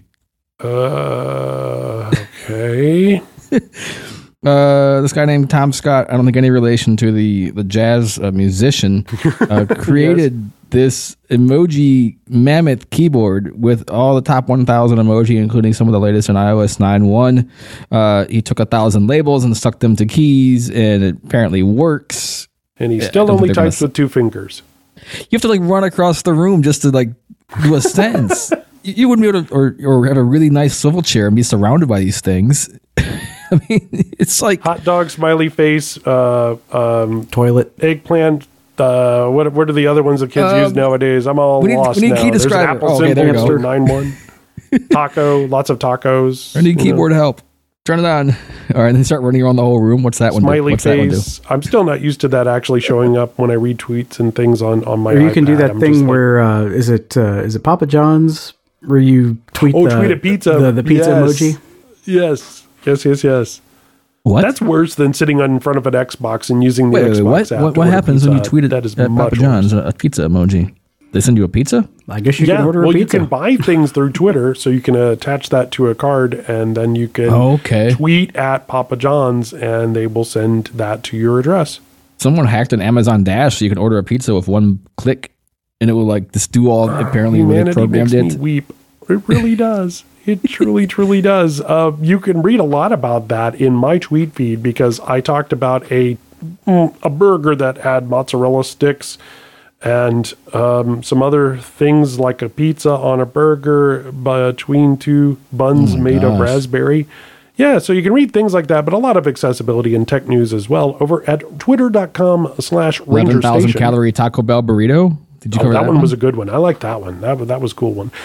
Okay. This guy named Tom Scott, I don't think any relation to the jazz musician, created this emoji mammoth keyboard with all the top 1,000 emoji, including some of the latest in iOS 9.1. He took 1,000 labels and stuck them to keys, and it apparently works. And he still only types with 2 fingers. You have to run across the room just to do a sentence. You wouldn't be able to, or have a really nice swivel chair and be surrounded by these things. I mean, it's like Hot dog, smiley face, Toilet. eggplant. What are the other ones that kids use nowadays? I'm all lost we need now. key There's an describer. Apple Okay, there you symbol, go. 9-1. Taco, lots of tacos. I need keyboard help. Turn it on. All right, and then start running around the whole room. What's that one do? Smiley What's that one do? face. I'm still not used to that actually showing up when I read tweets and things on my Or you can do iPad. that I'm thing just like, where is it Papa John's, where you tweet tweet a pizza. the pizza Yes. emoji. Yes. What? That's worse than sitting in front of an Xbox and using the Xbox app. What happens when you tweet it that is at Papa John's, a pizza emoji? They send you a pizza? I guess you can order a pizza. You can buy things through Twitter, so you can attach that to a card, and then you can tweet at Papa John's, and they will send that to your address. Someone hacked an Amazon Dash so you can order a pizza with one click, and it will like just do all apparently humanity programmed makes me weep. It really does. It truly, truly does. You can read a lot about that in my tweet feed because I talked about a burger that had mozzarella sticks and some other things like a pizza on a burger between two buns made of raspberry. Yeah, so you can read things like that, but a lot of accessibility and tech news as well over at twitter.com/Ranger 11,000 calorie Taco Bell burrito. Did you cover that one? Was a good one. I like that one. That was a cool one.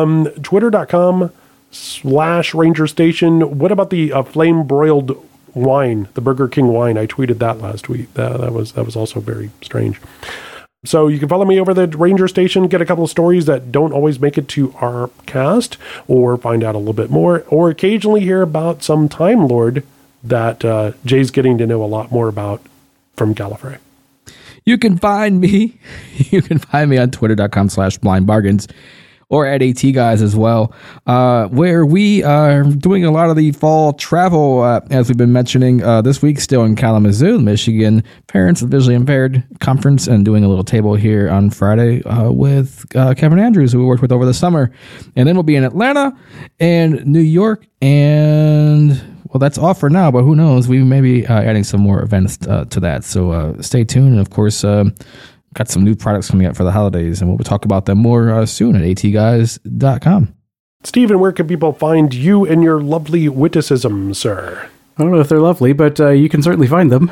Twitter.com/Ranger Station. What about the flame broiled wine, the Burger King wine? I tweeted that last week. That was also very strange. So you can follow me over the Ranger Station, get a couple of stories that don't always make it to our cast, or find out a little bit more, or occasionally hear about some Time Lord that Jay's getting to know a lot more about from Gallifrey. You can find me on twitter.com/blindbargains or at AT Guys as well, where we are doing a lot of the fall travel, as we've been mentioning this week, still in Kalamazoo, Michigan, Parents of Visually Impaired Conference, and doing a little table here on Friday with Kevin Andrews, who we worked with over the summer. And then we'll be in Atlanta and New York, and well, that's all for now, but who knows? We may be adding some more events to that. So stay tuned. And of course, got some new products coming out for the holidays, and we'll talk about them more soon at atguys.com. Stephen, where can people find you and your lovely witticisms, sir? I don't know if they're lovely, but you can certainly find them.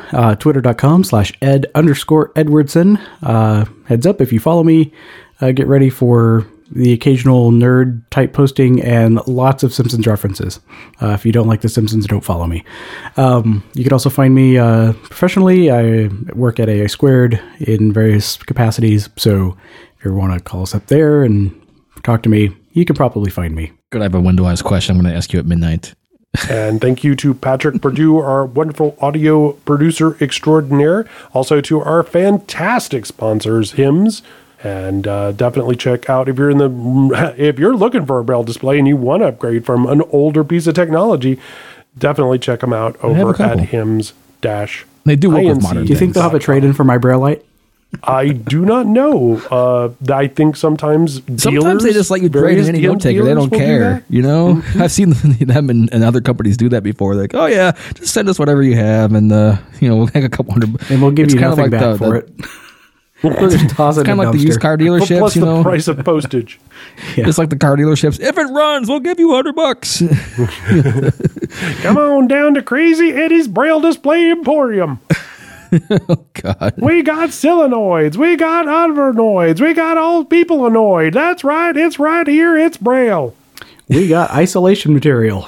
Twitter.com/Ed_Edwardson. Heads up, if you follow me, get ready for the occasional nerd type posting and lots of Simpsons references. If you don't like The Simpsons, don't follow me. You can also find me professionally. I work at AA Squared in various capacities. So if you want to call us up there and talk to me, you can probably find me. Good. I have a windowized question I'm going to ask you at midnight. And thank you to Patrick Purdue, our wonderful audio producer extraordinaire. Also to our fantastic sponsors, Hims. And definitely check out if you're looking for a Braille display and you want to upgrade from an older piece of technology, definitely check them out over at Hims. They do work with modern. Do you think they'll have a trade-in for my Braille light? I do not know. I think sometimes they just let you trade in any note taker. They don't care. You know, I've seen them and other companies do that before. They're like, oh yeah, just send us whatever you have, and we'll make a couple $100, and we'll give you nothing back for it. It's kind of like the used car dealerships, plus the price of postage. Yeah. Just like the car dealerships. If it runs, we'll give you $100. Come on down to Crazy Eddie's Braille Display Emporium. Oh God! We got solenoids, we got Overnoids, we got old people annoyed. That's right, it's right here. It's Braille. We got isolation material.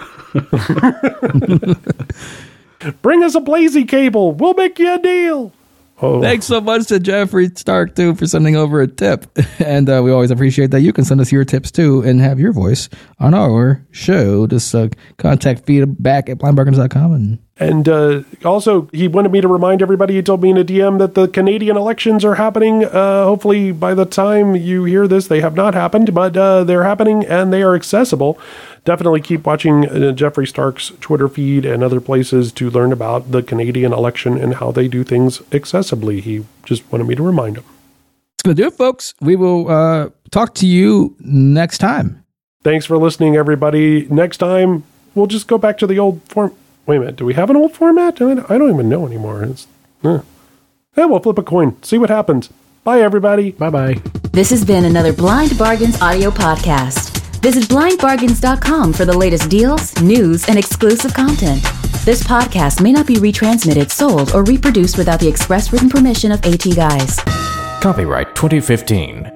Bring us a Blazy cable. We'll make you a deal. Oh. Thanks so much to Jeffrey Stark, too, for sending over a tip. And we always appreciate that. You can send us your tips, too, and have your voice on our show. Just contact feedback at blindbargains.com. And also, he wanted me to remind everybody, he told me in a DM that the Canadian elections are happening. Hopefully, by the time you hear this, they have not happened, but they're happening and they are accessible. Definitely keep watching Jeffrey Stark's Twitter feed and other places to learn about the Canadian election and how they do things accessibly. He just wanted me to remind him. That's going to do it, folks. We will talk to you next time. Thanks for listening, everybody. Next time, we'll just go back to the old form. Wait a minute. Do we have an old format? I don't even know anymore. Yeah, we'll flip a coin. See what happens. Bye, everybody. Bye-bye. This has been another Blind Bargains audio podcast. Visit blindbargains.com for the latest deals, news, and exclusive content. This podcast may not be retransmitted, sold, or reproduced without the express written permission of AT Guys. Copyright 2015.